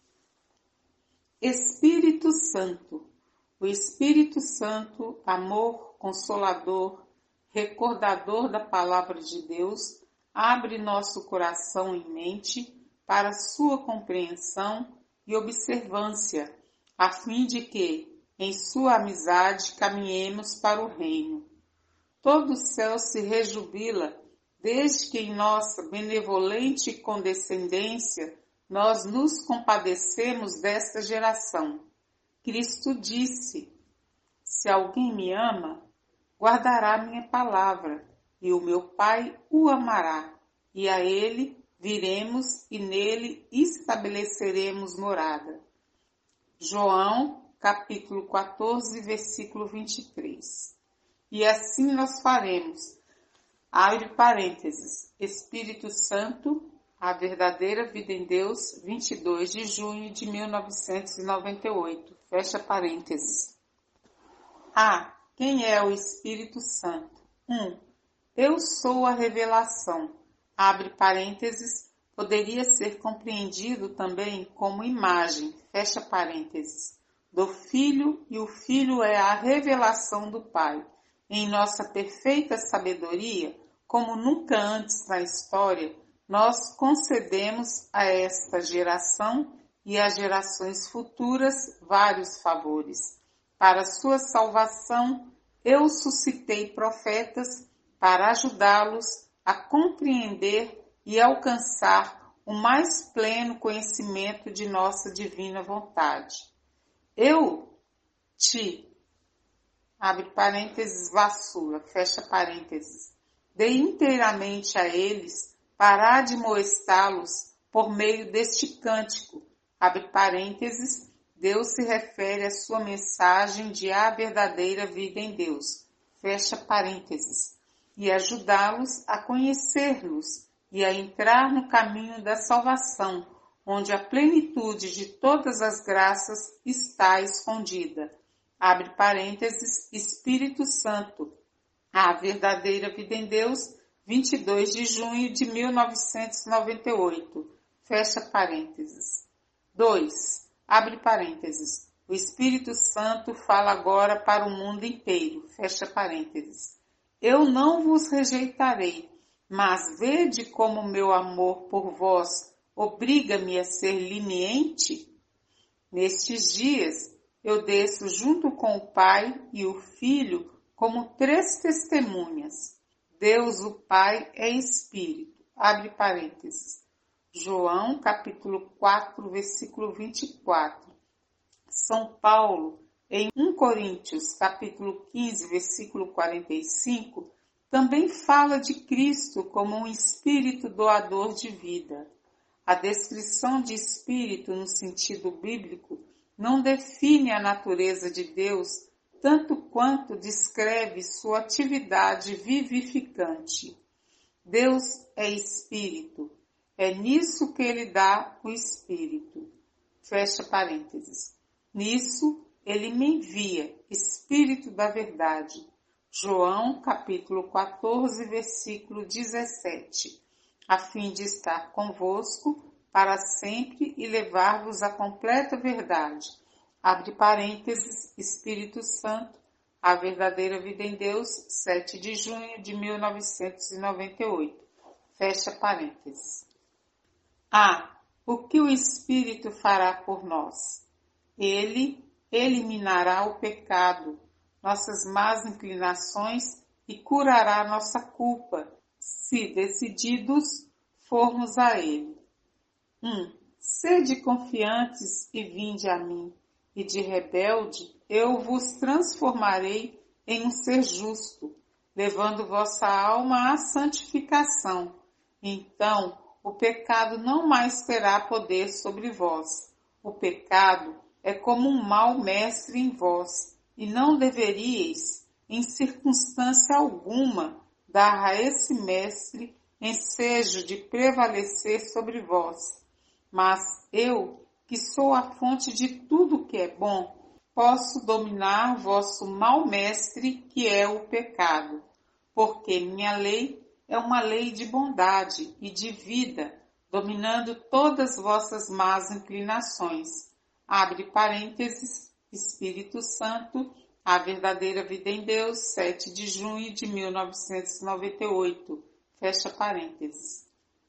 Espírito Santo. O Espírito Santo, amor, consolador, recordador da palavra de Deus, abre nosso coração e mente para sua compreensão e observância, a fim de que, em sua amizade, caminhemos para o reino. Todo o céu se rejubila, desde que em nossa benevolente condescendência nós nos compadecemos desta geração. Cristo disse, se alguém me ama, guardará minha palavra, e o meu Pai o amará, e a ele viremos e nele estabeleceremos morada. João, capítulo quatorze, versículo vinte e três. E assim nós faremos. Abre parênteses. Espírito Santo, a verdadeira vida em Deus, vinte e dois de junho de mil novecentos e noventa e oito. Fecha parênteses. Ah, quem é o Espírito Santo? um. Eu sou a revelação. Abre parênteses. Poderia ser compreendido também como imagem. Fecha parênteses. Do Filho, e o Filho é a revelação do Pai. Em nossa perfeita sabedoria, como nunca antes na história, nós concedemos a esta geração e às gerações futuras vários favores. Para sua salvação, eu suscitei profetas para ajudá-los a compreender e alcançar o mais pleno conhecimento de nossa divina vontade. Eu te abre parênteses, vassoura, fecha parênteses. Dê inteiramente a eles para admoestá-los por meio deste cântico, abre parênteses, Deus se refere à sua mensagem de a verdadeira vida em Deus, fecha parênteses, e ajudá-los a conhecer-los e a entrar no caminho da salvação, onde a plenitude de todas as graças está escondida. Abre parênteses, Espírito Santo, a verdadeira vida em Deus, vinte e dois de junho de mil novecentos e noventa e oito, fecha parênteses. dois. Abre parênteses, o Espírito Santo fala agora para o mundo inteiro, fecha parênteses. Eu não vos rejeitarei, mas vede como meu amor por vós obriga-me a ser leniente? Nestes dias eu desço junto com o Pai e o Filho como três testemunhas. Deus o Pai é Espírito. Abre parênteses. João capítulo quatro, versículo vinte e quatro. São Paulo, em primeira Coríntios capítulo quinze, versículo quarenta e cinco, também fala de Cristo como um Espírito doador de vida. A descrição de Espírito no sentido bíblico não define a natureza de Deus tanto quanto descreve sua atividade vivificante. Deus é Espírito. É nisso que ele dá o Espírito. Fecha parênteses. Nisso ele me envia, Espírito da verdade. João capítulo quatorze, versículo dezessete. A fim de estar convosco para sempre e levar-vos à completa verdade. Abre parênteses, Espírito Santo, a verdadeira vida em Deus, sete de junho de mil novecentos e noventa e oito. Fecha parênteses. Ah, o que o Espírito fará por nós? Ele eliminará o pecado, nossas más inclinações e curará nossa culpa, se decididos formos a Ele. um. Sede confiantes e vinde a mim, e de rebelde eu vos transformarei em um ser justo, levando vossa alma à santificação. Então, o pecado não mais terá poder sobre vós. O pecado é como um mau mestre em vós, e não deveríeis, em circunstância alguma, dar a esse mestre ensejo de prevalecer sobre vós. Mas eu, que sou a fonte de tudo que é bom, posso dominar vosso mau mestre, que é o pecado, porque minha lei é uma lei de bondade e de vida, dominando todas vossas más inclinações. Abre parênteses, Espírito Santo, a verdadeira vida em Deus, sete de junho de mil novecentos e noventa e oito. Fecha parênteses.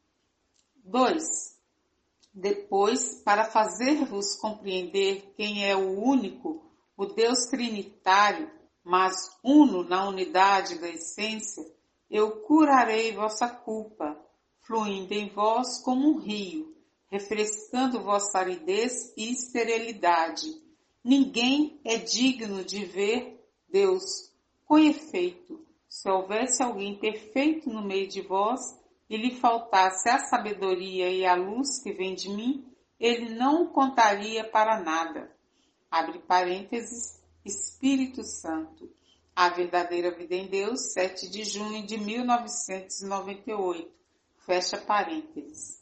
dois. Depois, para fazer-vos compreender quem é o único, o Deus trinitário, mas uno na unidade da essência, eu curarei vossa culpa, fluindo em vós como um rio, refrescando vossa aridez e esterilidade. Ninguém é digno de ver Deus. Com efeito, se houvesse alguém perfeito no meio de vós, e lhe faltasse a sabedoria e a luz que vem de mim, ele não contaria para nada. Abre parênteses, Espírito Santo. A verdadeira vida em Deus, sete de junho de mil novecentos e noventa e oito. Fecha parênteses.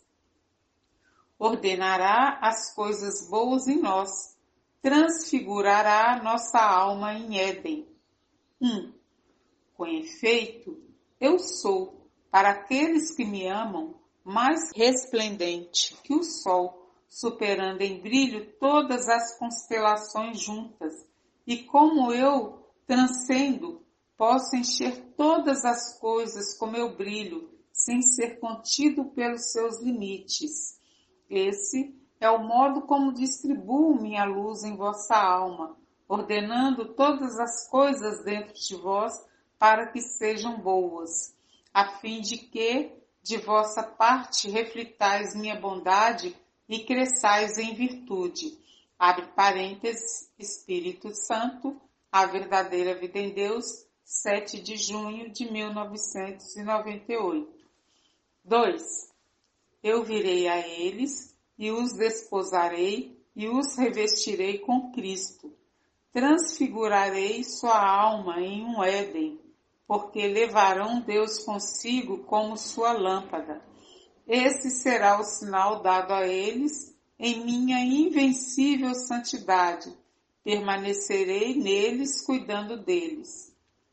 Ordenará as coisas boas em nós, transfigurará nossa alma em Éden. um. Com efeito, eu sou, para aqueles que me amam, mais resplendente que o sol, superando em brilho todas as constelações juntas, e como eu transcendo, posso encher todas as coisas com meu brilho, sem ser contido pelos seus limites. Esse é o modo como distribuo minha luz em vossa alma, ordenando todas as coisas dentro de vós para que sejam boas, a fim de que, de vossa parte, reflitais minha bondade e cresçais em virtude. Abre parênteses, Espírito Santo, A Verdadeira Vida em Deus, sete de junho de mil novecentos e noventa e oito. dois. Eu virei a eles e os desposarei e os revestirei com Cristo. Transfigurarei sua alma em um Éden, porque levarão Deus consigo como sua lâmpada. Esse será o sinal dado a eles em minha invencível santidade. Permanecerei neles, cuidando deles.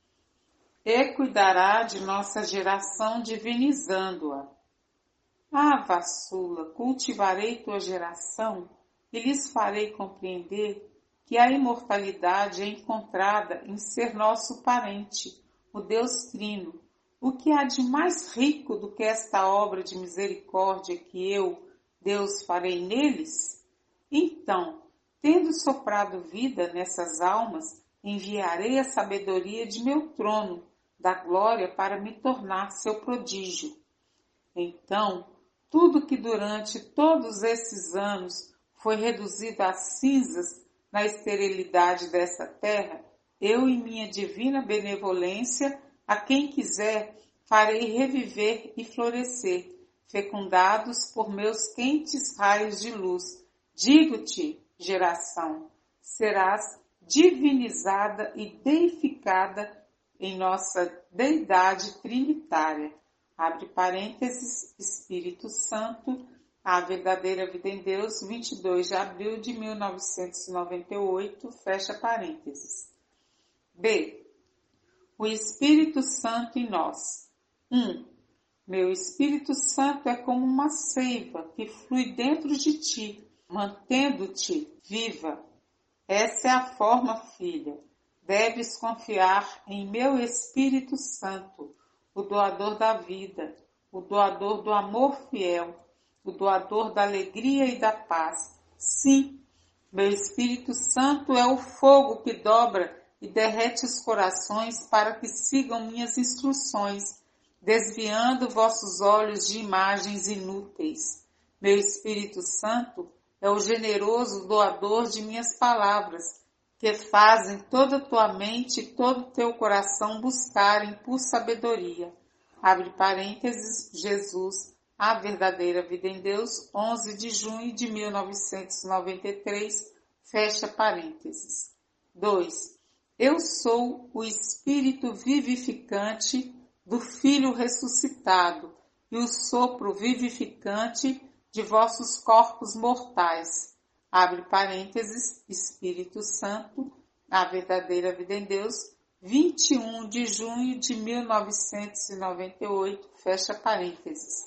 E cuidará de nossa geração, divinizando-a. Ah, vassula, cultivarei tua geração e lhes farei compreender que a imortalidade é encontrada em ser nosso parente, o Deus Trino. O que há de mais rico do que esta obra de misericórdia que eu, Deus, farei neles? Então, tendo soprado vida nessas almas, enviarei a sabedoria de meu trono, da glória, para me tornar seu prodígio. Então, tudo que durante todos esses anos foi reduzido a cinzas na esterilidade dessa terra, eu em minha divina benevolência, a quem quiser, farei reviver e florescer, fecundados por meus quentes raios de luz. Digo-te, geração, serás divinizada e deificada em nossa deidade trinitária. Abre parênteses, Espírito Santo, A Verdadeira Vida em Deus, vinte e dois de abril de mil novecentos e noventa e oito, fecha parênteses. B. O Espírito Santo em nós. um. Meu Espírito Santo é como uma seiva que flui dentro de ti, mantendo-te viva. Essa é a forma, filha. Deves confiar em meu Espírito Santo, o doador da vida, o doador do amor fiel, o doador da alegria e da paz. Sim, meu Espírito Santo é o fogo que dobra e derrete os corações para que sigam minhas instruções, desviando vossos olhos de imagens inúteis. Meu Espírito Santo é o generoso doador de minhas palavras, que fazem toda a tua mente e todo o teu coração buscarem por sabedoria. Abre parênteses, Jesus, A Verdadeira Vida em Deus, onze de junho de mil novecentos e noventa e três, fecha parênteses. dois. Eu sou o Espírito vivificante do Filho ressuscitado e o sopro vivificante de vossos corpos mortais. Abre parênteses, Espírito Santo, A Verdadeira Vida em Deus, vinte e um de junho de mil novecentos e noventa e oito, fecha parênteses.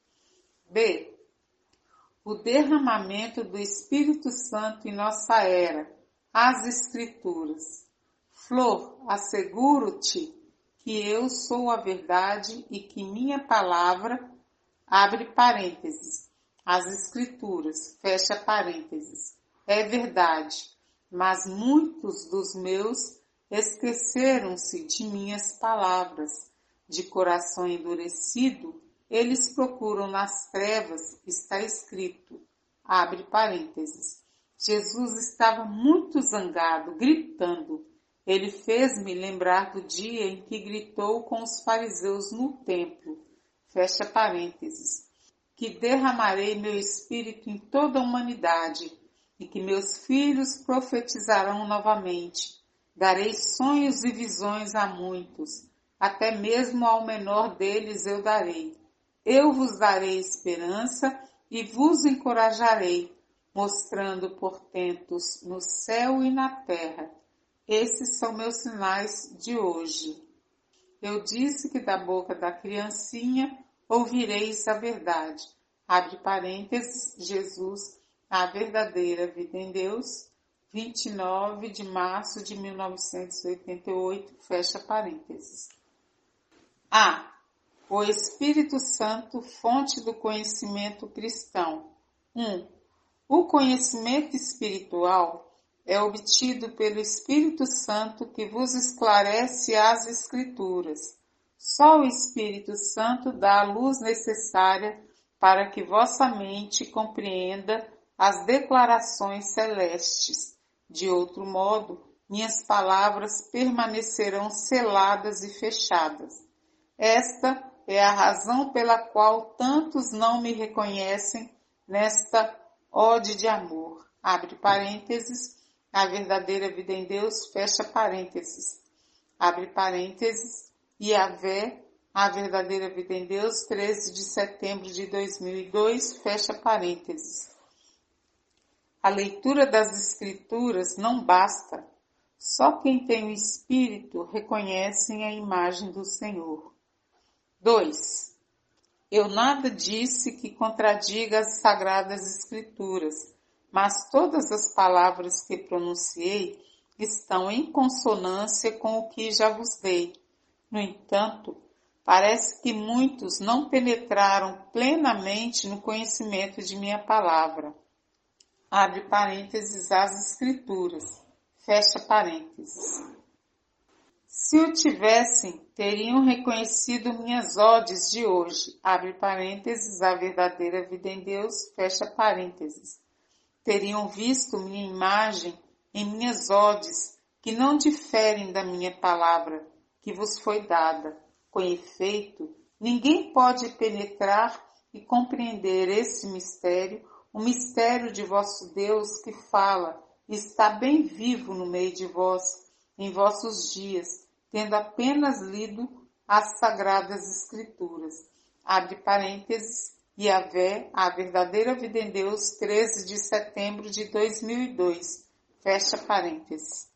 B. O derramamento do Espírito Santo em nossa era, as Escrituras. Flor, asseguro-te que eu sou a verdade e que minha palavra, abre parênteses, as Escrituras, fecha parênteses, é verdade, mas muitos dos meus esqueceram-se de minhas palavras. De coração endurecido, eles procuram nas trevas, está escrito, abre parênteses. Jesus estava muito zangado, gritando. Ele fez-me lembrar do dia em que gritou com os fariseus no templo, fecha parênteses, que derramarei meu espírito em toda a humanidade e que meus filhos profetizarão novamente. Darei sonhos e visões a muitos, até mesmo ao menor deles eu darei. Eu vos darei esperança e vos encorajarei, mostrando portentos no céu e na terra. Esses são meus sinais de hoje. Eu disse que da boca da criancinha ouvireis a verdade. Abre parênteses, Jesus, A Verdadeira Vida em Deus, vinte e nove de março de mil novecentos e oitenta e oito, fecha parênteses. A. O Espírito Santo, fonte do conhecimento cristão. um. O conhecimento espiritual é obtido pelo Espírito Santo que vos esclarece as Escrituras. Só o Espírito Santo dá a luz necessária para que vossa mente compreenda as declarações celestes. De outro modo, minhas palavras permanecerão seladas e fechadas. Esta é a razão pela qual tantos não me reconhecem nesta ode de amor. Abre parênteses, a verdadeira vida em Deus, fecha parênteses. Abre parênteses, Yahvé, a verdadeira vida em Deus, treze de setembro de dois mil e dois, fecha parênteses. A leitura das Escrituras não basta. Só quem tem o Espírito reconhece a imagem do Senhor. dois. Eu nada disse que contradiga as Sagradas Escrituras, mas todas as palavras que pronunciei estão em consonância com o que já vos dei. No entanto, parece que muitos não penetraram plenamente no conhecimento de minha palavra. Abre parênteses as Escrituras, fecha parênteses. Se o tivessem, teriam reconhecido minhas odes de hoje, abre parênteses, a verdadeira vida em Deus, fecha parênteses. Teriam visto minha imagem em minhas odes, que não diferem da minha palavra, que vos foi dada. Com efeito, ninguém pode penetrar e compreender esse mistério, o mistério de vosso Deus que fala e está bem vivo no meio de vós, em vossos dias, tendo apenas lido as Sagradas Escrituras. Abre parênteses, Yahvé, a verdadeira vida em Deus, treze de setembro de dois mil e dois. Fecha parênteses.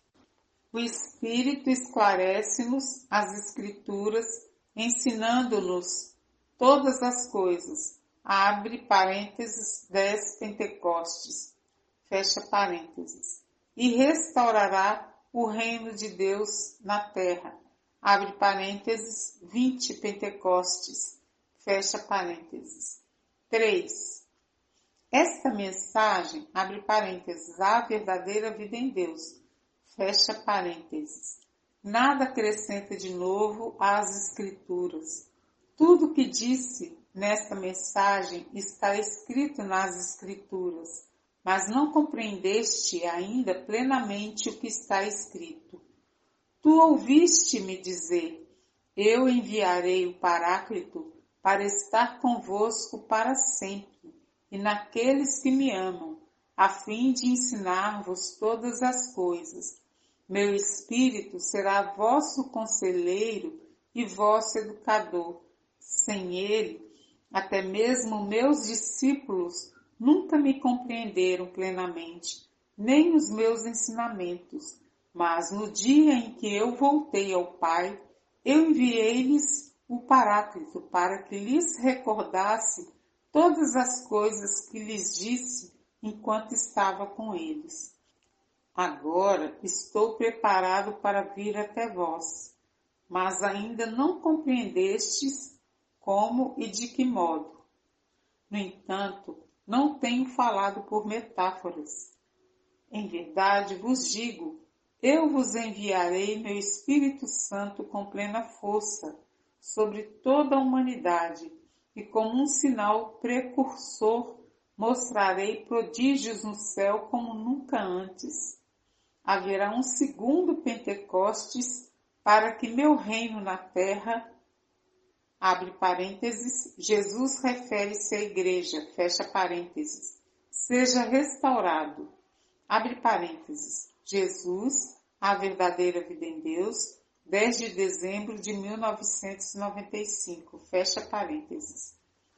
O Espírito esclarece-nos as Escrituras, ensinando-nos todas as coisas. Abre parênteses, dez Pentecostes. Fecha parênteses. E restaurará o reino de Deus na terra. Abre parênteses, vinte Pentecostes. Fecha parênteses. três. Esta mensagem, abre parênteses, a verdadeira vida em Deus. Fecha parênteses. Nada acrescenta de novo às Escrituras. Tudo o que disse nesta mensagem está escrito nas Escrituras, mas não compreendeste ainda plenamente o que está escrito. Tu ouviste-me dizer, eu enviarei o Paráclito para estar convosco para sempre, e naqueles que me amam, a fim de ensinar-vos todas as coisas. Meu Espírito será vosso conselheiro e vosso educador. Sem ele, até mesmo meus discípulos nunca me compreenderam plenamente, nem os meus ensinamentos. Mas no dia em que eu voltei ao Pai, eu enviei-lhes o Paráclito para que lhes recordasse todas as coisas que lhes disse enquanto estava com eles. Agora estou preparado para vir até vós, mas ainda não compreendestes como e de que modo. No entanto, não tenho falado por metáforas. Em verdade vos digo, eu vos enviarei meu Espírito Santo com plena força sobre toda a humanidade, e como um sinal precursor mostrarei prodígios no céu como nunca antes. Haverá um segundo Pentecostes para que meu reino na terra, abre parênteses, Jesus refere-se à igreja, fecha parênteses, seja restaurado, abre parênteses, Jesus, a verdadeira vida em Deus, dez de dezembro de mil novecentos e noventa e cinco, fecha parênteses.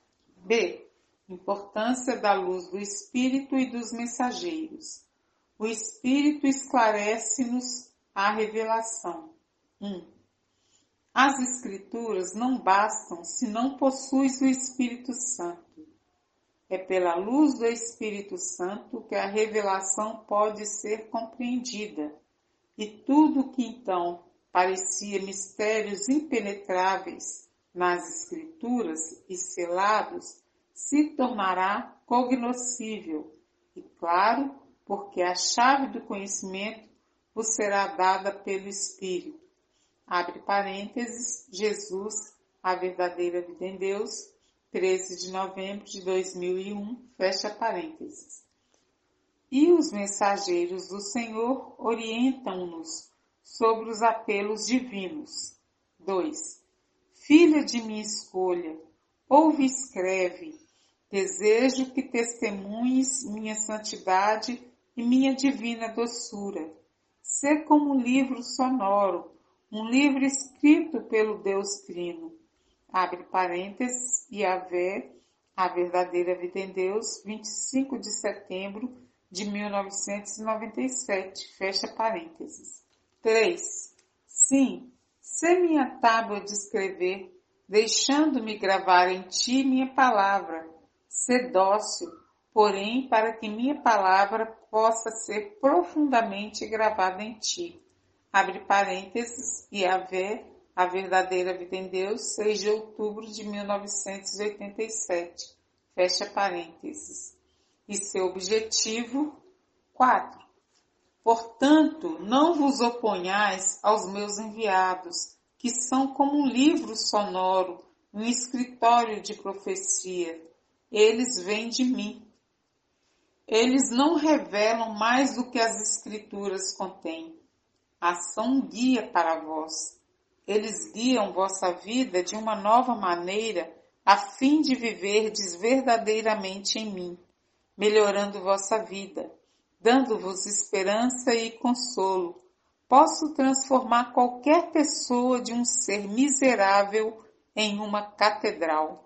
B. Importância da luz do Espírito e dos mensageiros. O Espírito esclarece-nos a revelação. um. As Escrituras não bastam se não possuis o Espírito Santo. É pela luz do Espírito Santo que a revelação pode ser compreendida, e tudo que então parecia mistérios impenetráveis nas Escrituras e selados se tornará cognoscível, e claro, porque a chave do conhecimento vos será dada pelo Espírito. Abre parênteses, Jesus, a verdadeira vida em Deus, treze de novembro de dois mil e um, fecha parênteses. E os mensageiros do Senhor orientam-nos sobre os apelos divinos. dois. Filha de minha escolha, ouve e escreve. Desejo que testemunhes minha santidade e minha divina doçura. Sê como um livro sonoro, um livro escrito pelo Deus Trino. Abre parênteses, Yahvé, a verdadeira vida em Deus, vinte e cinco de setembro de mil novecentos e noventa e sete, fecha parênteses. três. Sim, sê minha tábua de escrever, deixando-me gravar em ti minha palavra. Sê dócil, porém, para que minha palavra possa ser profundamente gravada em ti. Abre parênteses, Yahvé, a verdadeira vida em Deus, seis de outubro de mil novecentos e oitenta e sete, fecha parênteses. E seu objetivo, quatro. Portanto, não vos oponhais aos meus enviados, que são como um livro sonoro, um escritório de profecia. Eles vêm de mim. Eles não revelam mais do que as escrituras contêm. Ação guia para vós. Eles guiam vossa vida de uma nova maneira, a fim de viverdes verdadeiramente em mim, melhorando vossa vida, dando-vos esperança e consolo. Posso transformar qualquer pessoa de um ser miserável em uma catedral.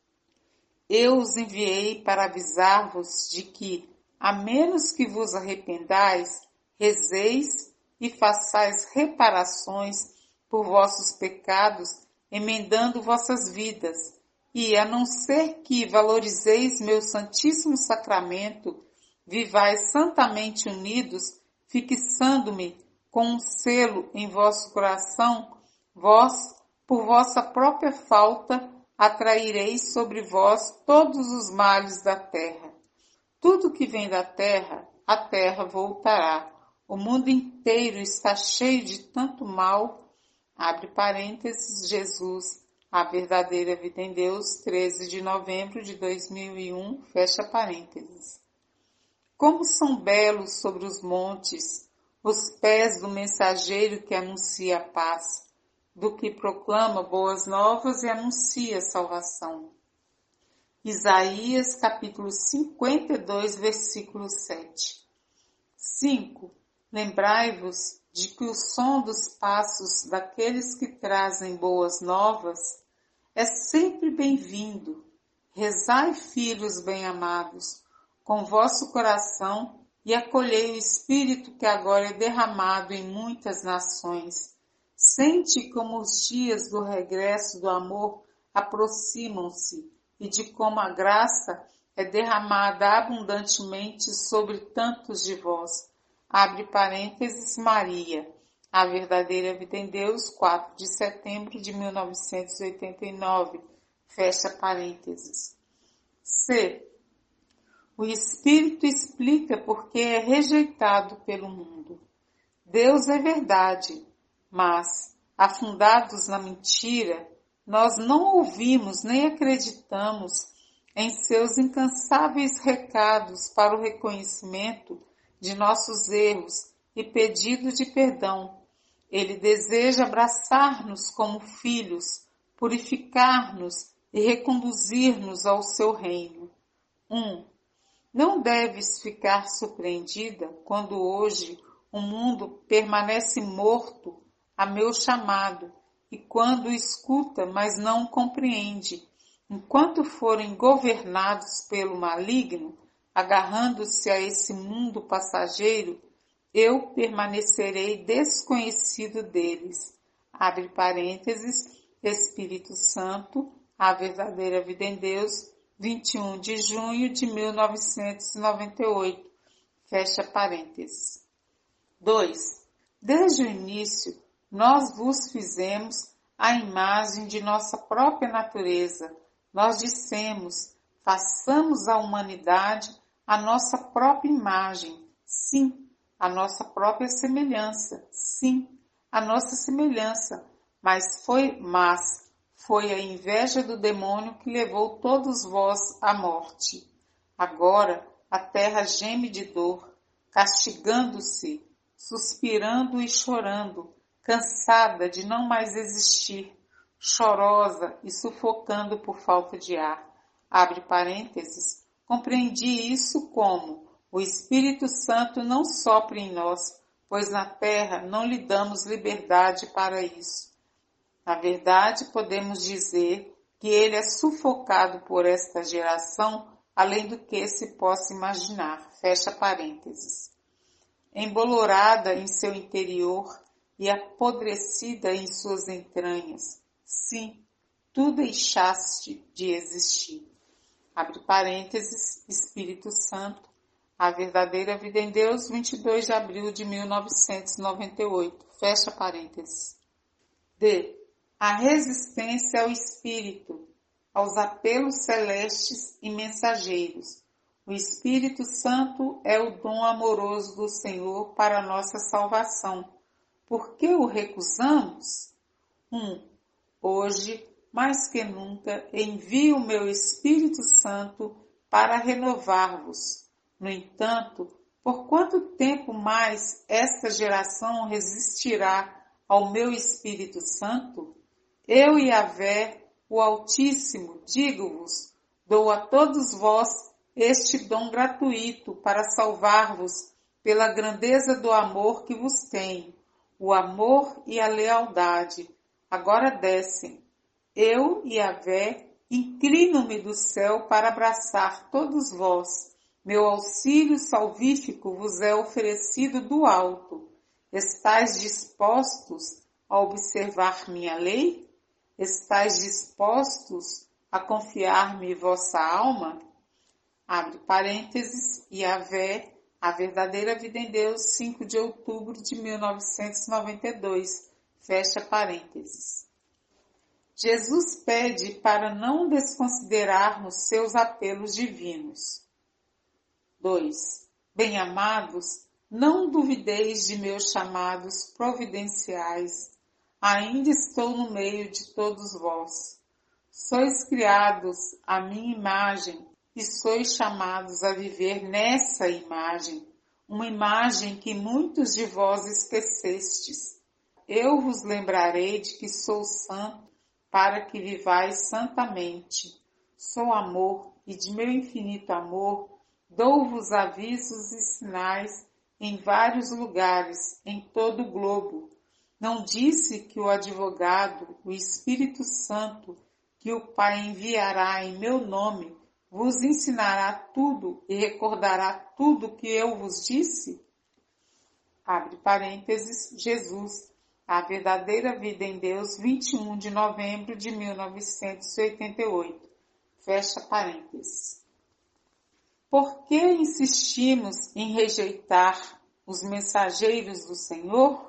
Eu os enviei para avisar-vos de que, a menos que vos arrependais, rezeis e façais reparações por vossos pecados, emendando vossas vidas, e a não ser que valorizeis meu santíssimo sacramento, vivais santamente unidos, fixando-me com um selo em vosso coração, vós, por vossa própria falta, atraireis sobre vós todos os males da terra. Tudo que vem da terra, a terra voltará. O mundo inteiro está cheio de tanto mal. Abre parênteses, Jesus, a verdadeira vida em Deus, treze de novembro de dois mil e um, fecha parênteses. Como são belos sobre os montes os pés do mensageiro que anuncia a paz, do que proclama boas novas e anuncia a salvação. Isaías capítulo cinquenta e dois, versículo sete. cinco. Lembrai-vos de que o som dos passos daqueles que trazem boas novas é sempre bem-vindo. Rezai, filhos bem-amados, com vosso coração e acolhei o Espírito que agora é derramado em muitas nações. Sente como os dias do regresso do amor aproximam-se e de como a graça é derramada abundantemente sobre tantos de vós. Abre parênteses, Maria, a verdadeira vida em Deus, quatro de setembro de mil novecentos e oitenta e nove, fecha parênteses. C. O Espírito explica porque é rejeitado pelo mundo. Deus é verdade, mas, afundados na mentira, nós não ouvimos nem acreditamos em seus incansáveis recados para o reconhecimento de nossos erros e pedido de perdão. Ele deseja abraçar-nos como filhos, purificar-nos e reconduzir-nos ao seu reino. um. Não deves ficar surpreendida quando hoje o mundo permanece morto a meu chamado e quando escuta, mas não compreende. Enquanto forem governados pelo maligno, agarrando-se a esse mundo passageiro, eu permanecerei desconhecido deles. Abre parênteses, Espírito Santo, a verdadeira vida em Deus, vinte e um de junho de mil novecentos e noventa e oito, fecha parênteses. dois. Desde o início, nós vos fizemos a imagem de nossa própria natureza. Nós dissemos, façamos à humanidade a nossa própria imagem. Sim, a nossa própria semelhança. Sim, a nossa semelhança. Mas foi, mas foi a inveja do demônio que levou todos vós à morte. Agora a terra geme de dor, castigando-se, suspirando e chorando, cansada de não mais existir, chorosa e sufocando por falta de ar. Abre parênteses. Compreendi isso como o Espírito Santo não sopra em nós, pois na terra não lhe damos liberdade para isso. Na verdade, podemos dizer que ele é sufocado por esta geração, além do que se possa imaginar. Fecha parênteses. Embolorada em seu interior e apodrecida em suas entranhas, sim, tu deixaste de existir. Abre parênteses, Espírito Santo, a verdadeira vida em Deus, vinte e dois de abril de mil novecentos e noventa e oito. Fecha parênteses. D. A resistência ao Espírito, aos apelos celestes e mensageiros. O Espírito Santo é o dom amoroso do Senhor para a nossa salvação. Por que o recusamos? um. Hoje, mais que nunca, envio o meu Espírito Santo para renovar-vos. No entanto, por quanto tempo mais esta geração resistirá ao meu Espírito Santo? Eu, Yahvé, o Altíssimo, digo-vos, dou a todos vós este dom gratuito para salvar-vos pela grandeza do amor que vos tenho, o amor e a lealdade. Agora descem. Eu, Yahvé, inclino-me do céu para abraçar todos vós. Meu auxílio salvífico vos é oferecido do alto. Estais dispostos a observar minha lei? Estais dispostos a confiar-me vossa alma? Abre parênteses, Yahvé, a verdadeira vida em Deus, cinco de outubro de mil novecentos e noventa e dois. Fecha parênteses. Jesus pede para não desconsiderarmos seus apelos divinos. dois. Bem-amados, não duvideis de meus chamados providenciais. Ainda estou no meio de todos vós. Sois criados à minha imagem e sois chamados a viver nessa imagem, uma imagem que muitos de vós esquecestes. Eu vos lembrarei de que sou santo, para que vivais santamente. Sou amor, e de meu infinito amor dou-vos avisos e sinais em vários lugares, em todo o globo. Não disse que o advogado, o Espírito Santo, que o Pai enviará em meu nome, vos ensinará tudo e recordará tudo que eu vos disse? Abre parênteses, Jesus, a verdadeira vida em Deus, vinte e um de novembro de mil novecentos e oitenta e oito. Fecha parênteses. Por que insistimos em rejeitar os mensageiros do Senhor?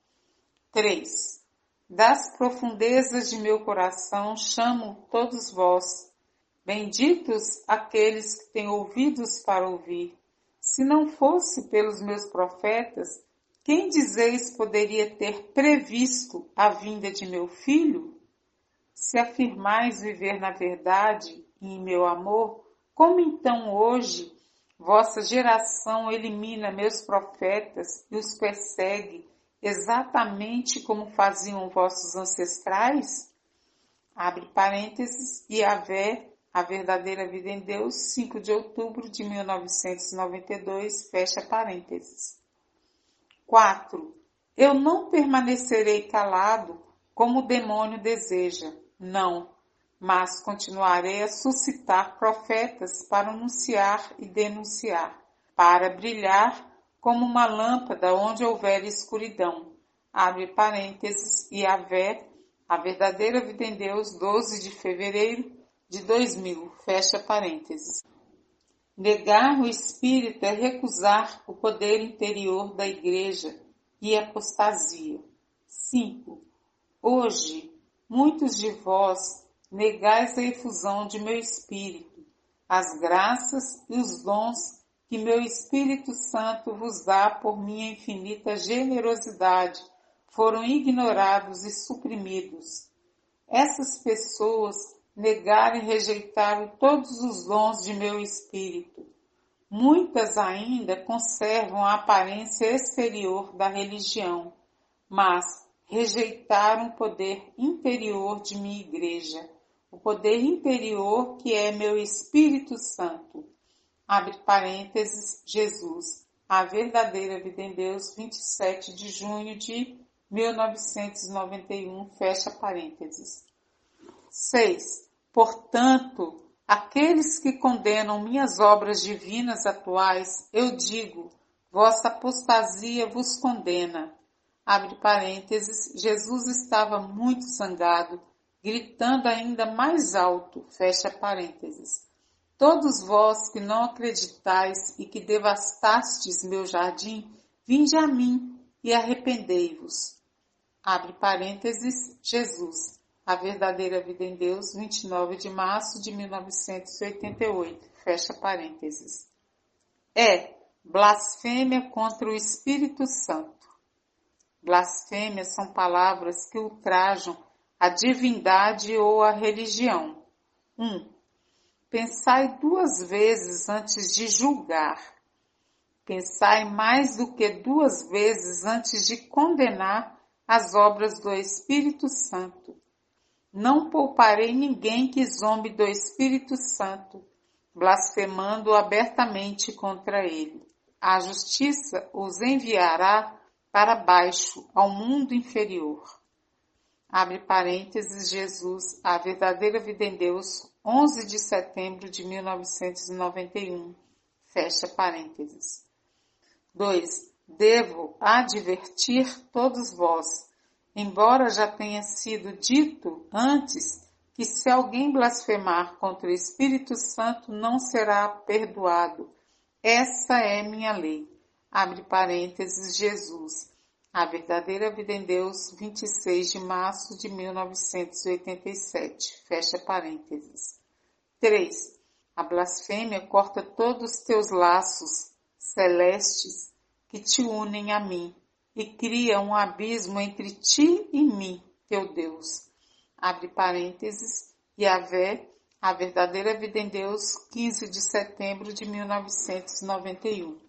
três. Das profundezas de meu coração chamo todos vós. Benditos aqueles que têm ouvidos para ouvir. Se não fosse pelos meus profetas, quem dizeis poderia ter previsto a vinda de meu filho? Se afirmais viver na verdade e em meu amor, como então hoje vossa geração elimina meus profetas e os persegue, exatamente como faziam vossos ancestrais? Abre parênteses, Yahvé, a verdadeira vida em Deus, cinco de outubro de mil novecentos e noventa e dois, fecha parênteses. quatro. Eu não permanecerei calado como o demônio deseja, não, mas continuarei a suscitar profetas para anunciar e denunciar, para brilhar como uma lâmpada onde houver escuridão. Abre parênteses, Yahvé, a verdadeira vida em Deus, doze de fevereiro de dois mil, fecha parênteses. Negar o Espírito é recusar o poder interior da Igreja e apostasia. cinco. Hoje, muitos de vós negais a efusão de meu Espírito, as graças e os dons que meu Espírito Santo vos dá por minha infinita generosidade, foram ignorados e suprimidos. Essas pessoas negaram e rejeitaram todos os dons de meu Espírito. Muitas ainda conservam a aparência exterior da religião, mas rejeitaram o poder interior de minha igreja, o poder interior que é meu Espírito Santo. Abre parênteses, Jesus, a verdadeira vida em Deus, vinte e sete de junho de mil novecentos e noventa e um, fecha parênteses. seis. Portanto, aqueles que condenam minhas obras divinas atuais, eu digo, vossa apostasia vos condena. Abre parênteses, Jesus estava muito zangado, gritando ainda mais alto, fecha parênteses. Todos vós que não acreditais e que devastastes meu jardim, vinde a mim e arrependei-vos. Abre parênteses, Jesus, a verdadeira vida em Deus, vinte e nove de março de mil novecentos e oitenta e oito, fecha parênteses. É blasfêmia contra o Espírito Santo. Blasfêmias são palavras que ultrajam a divindade ou a religião. um. Pensai duas vezes antes de julgar. Pensai mais do que duas vezes antes de condenar as obras do Espírito Santo. Não pouparei ninguém que zombe do Espírito Santo, blasfemando abertamente contra ele. A justiça os enviará para baixo, ao mundo inferior. Abre parênteses, Jesus, a verdadeira vida em Deus, onze de setembro de mil novecentos e noventa e um, fecha parênteses. dois. Devo advertir todos vós, embora já tenha sido dito antes, que se alguém blasfemar contra o Espírito Santo não será perdoado. Essa é minha lei. Abre parênteses, Jesus, a verdadeira vida em Deus, vinte e seis de março de mil novecentos e oitenta e sete, fecha parênteses. três. A blasfêmia corta todos os teus laços celestes que te unem a mim e cria um abismo entre ti e mim, teu Deus. Abre parênteses, Yahvé, a verdadeira vida em Deus, quinze de setembro de mil novecentos e noventa e um.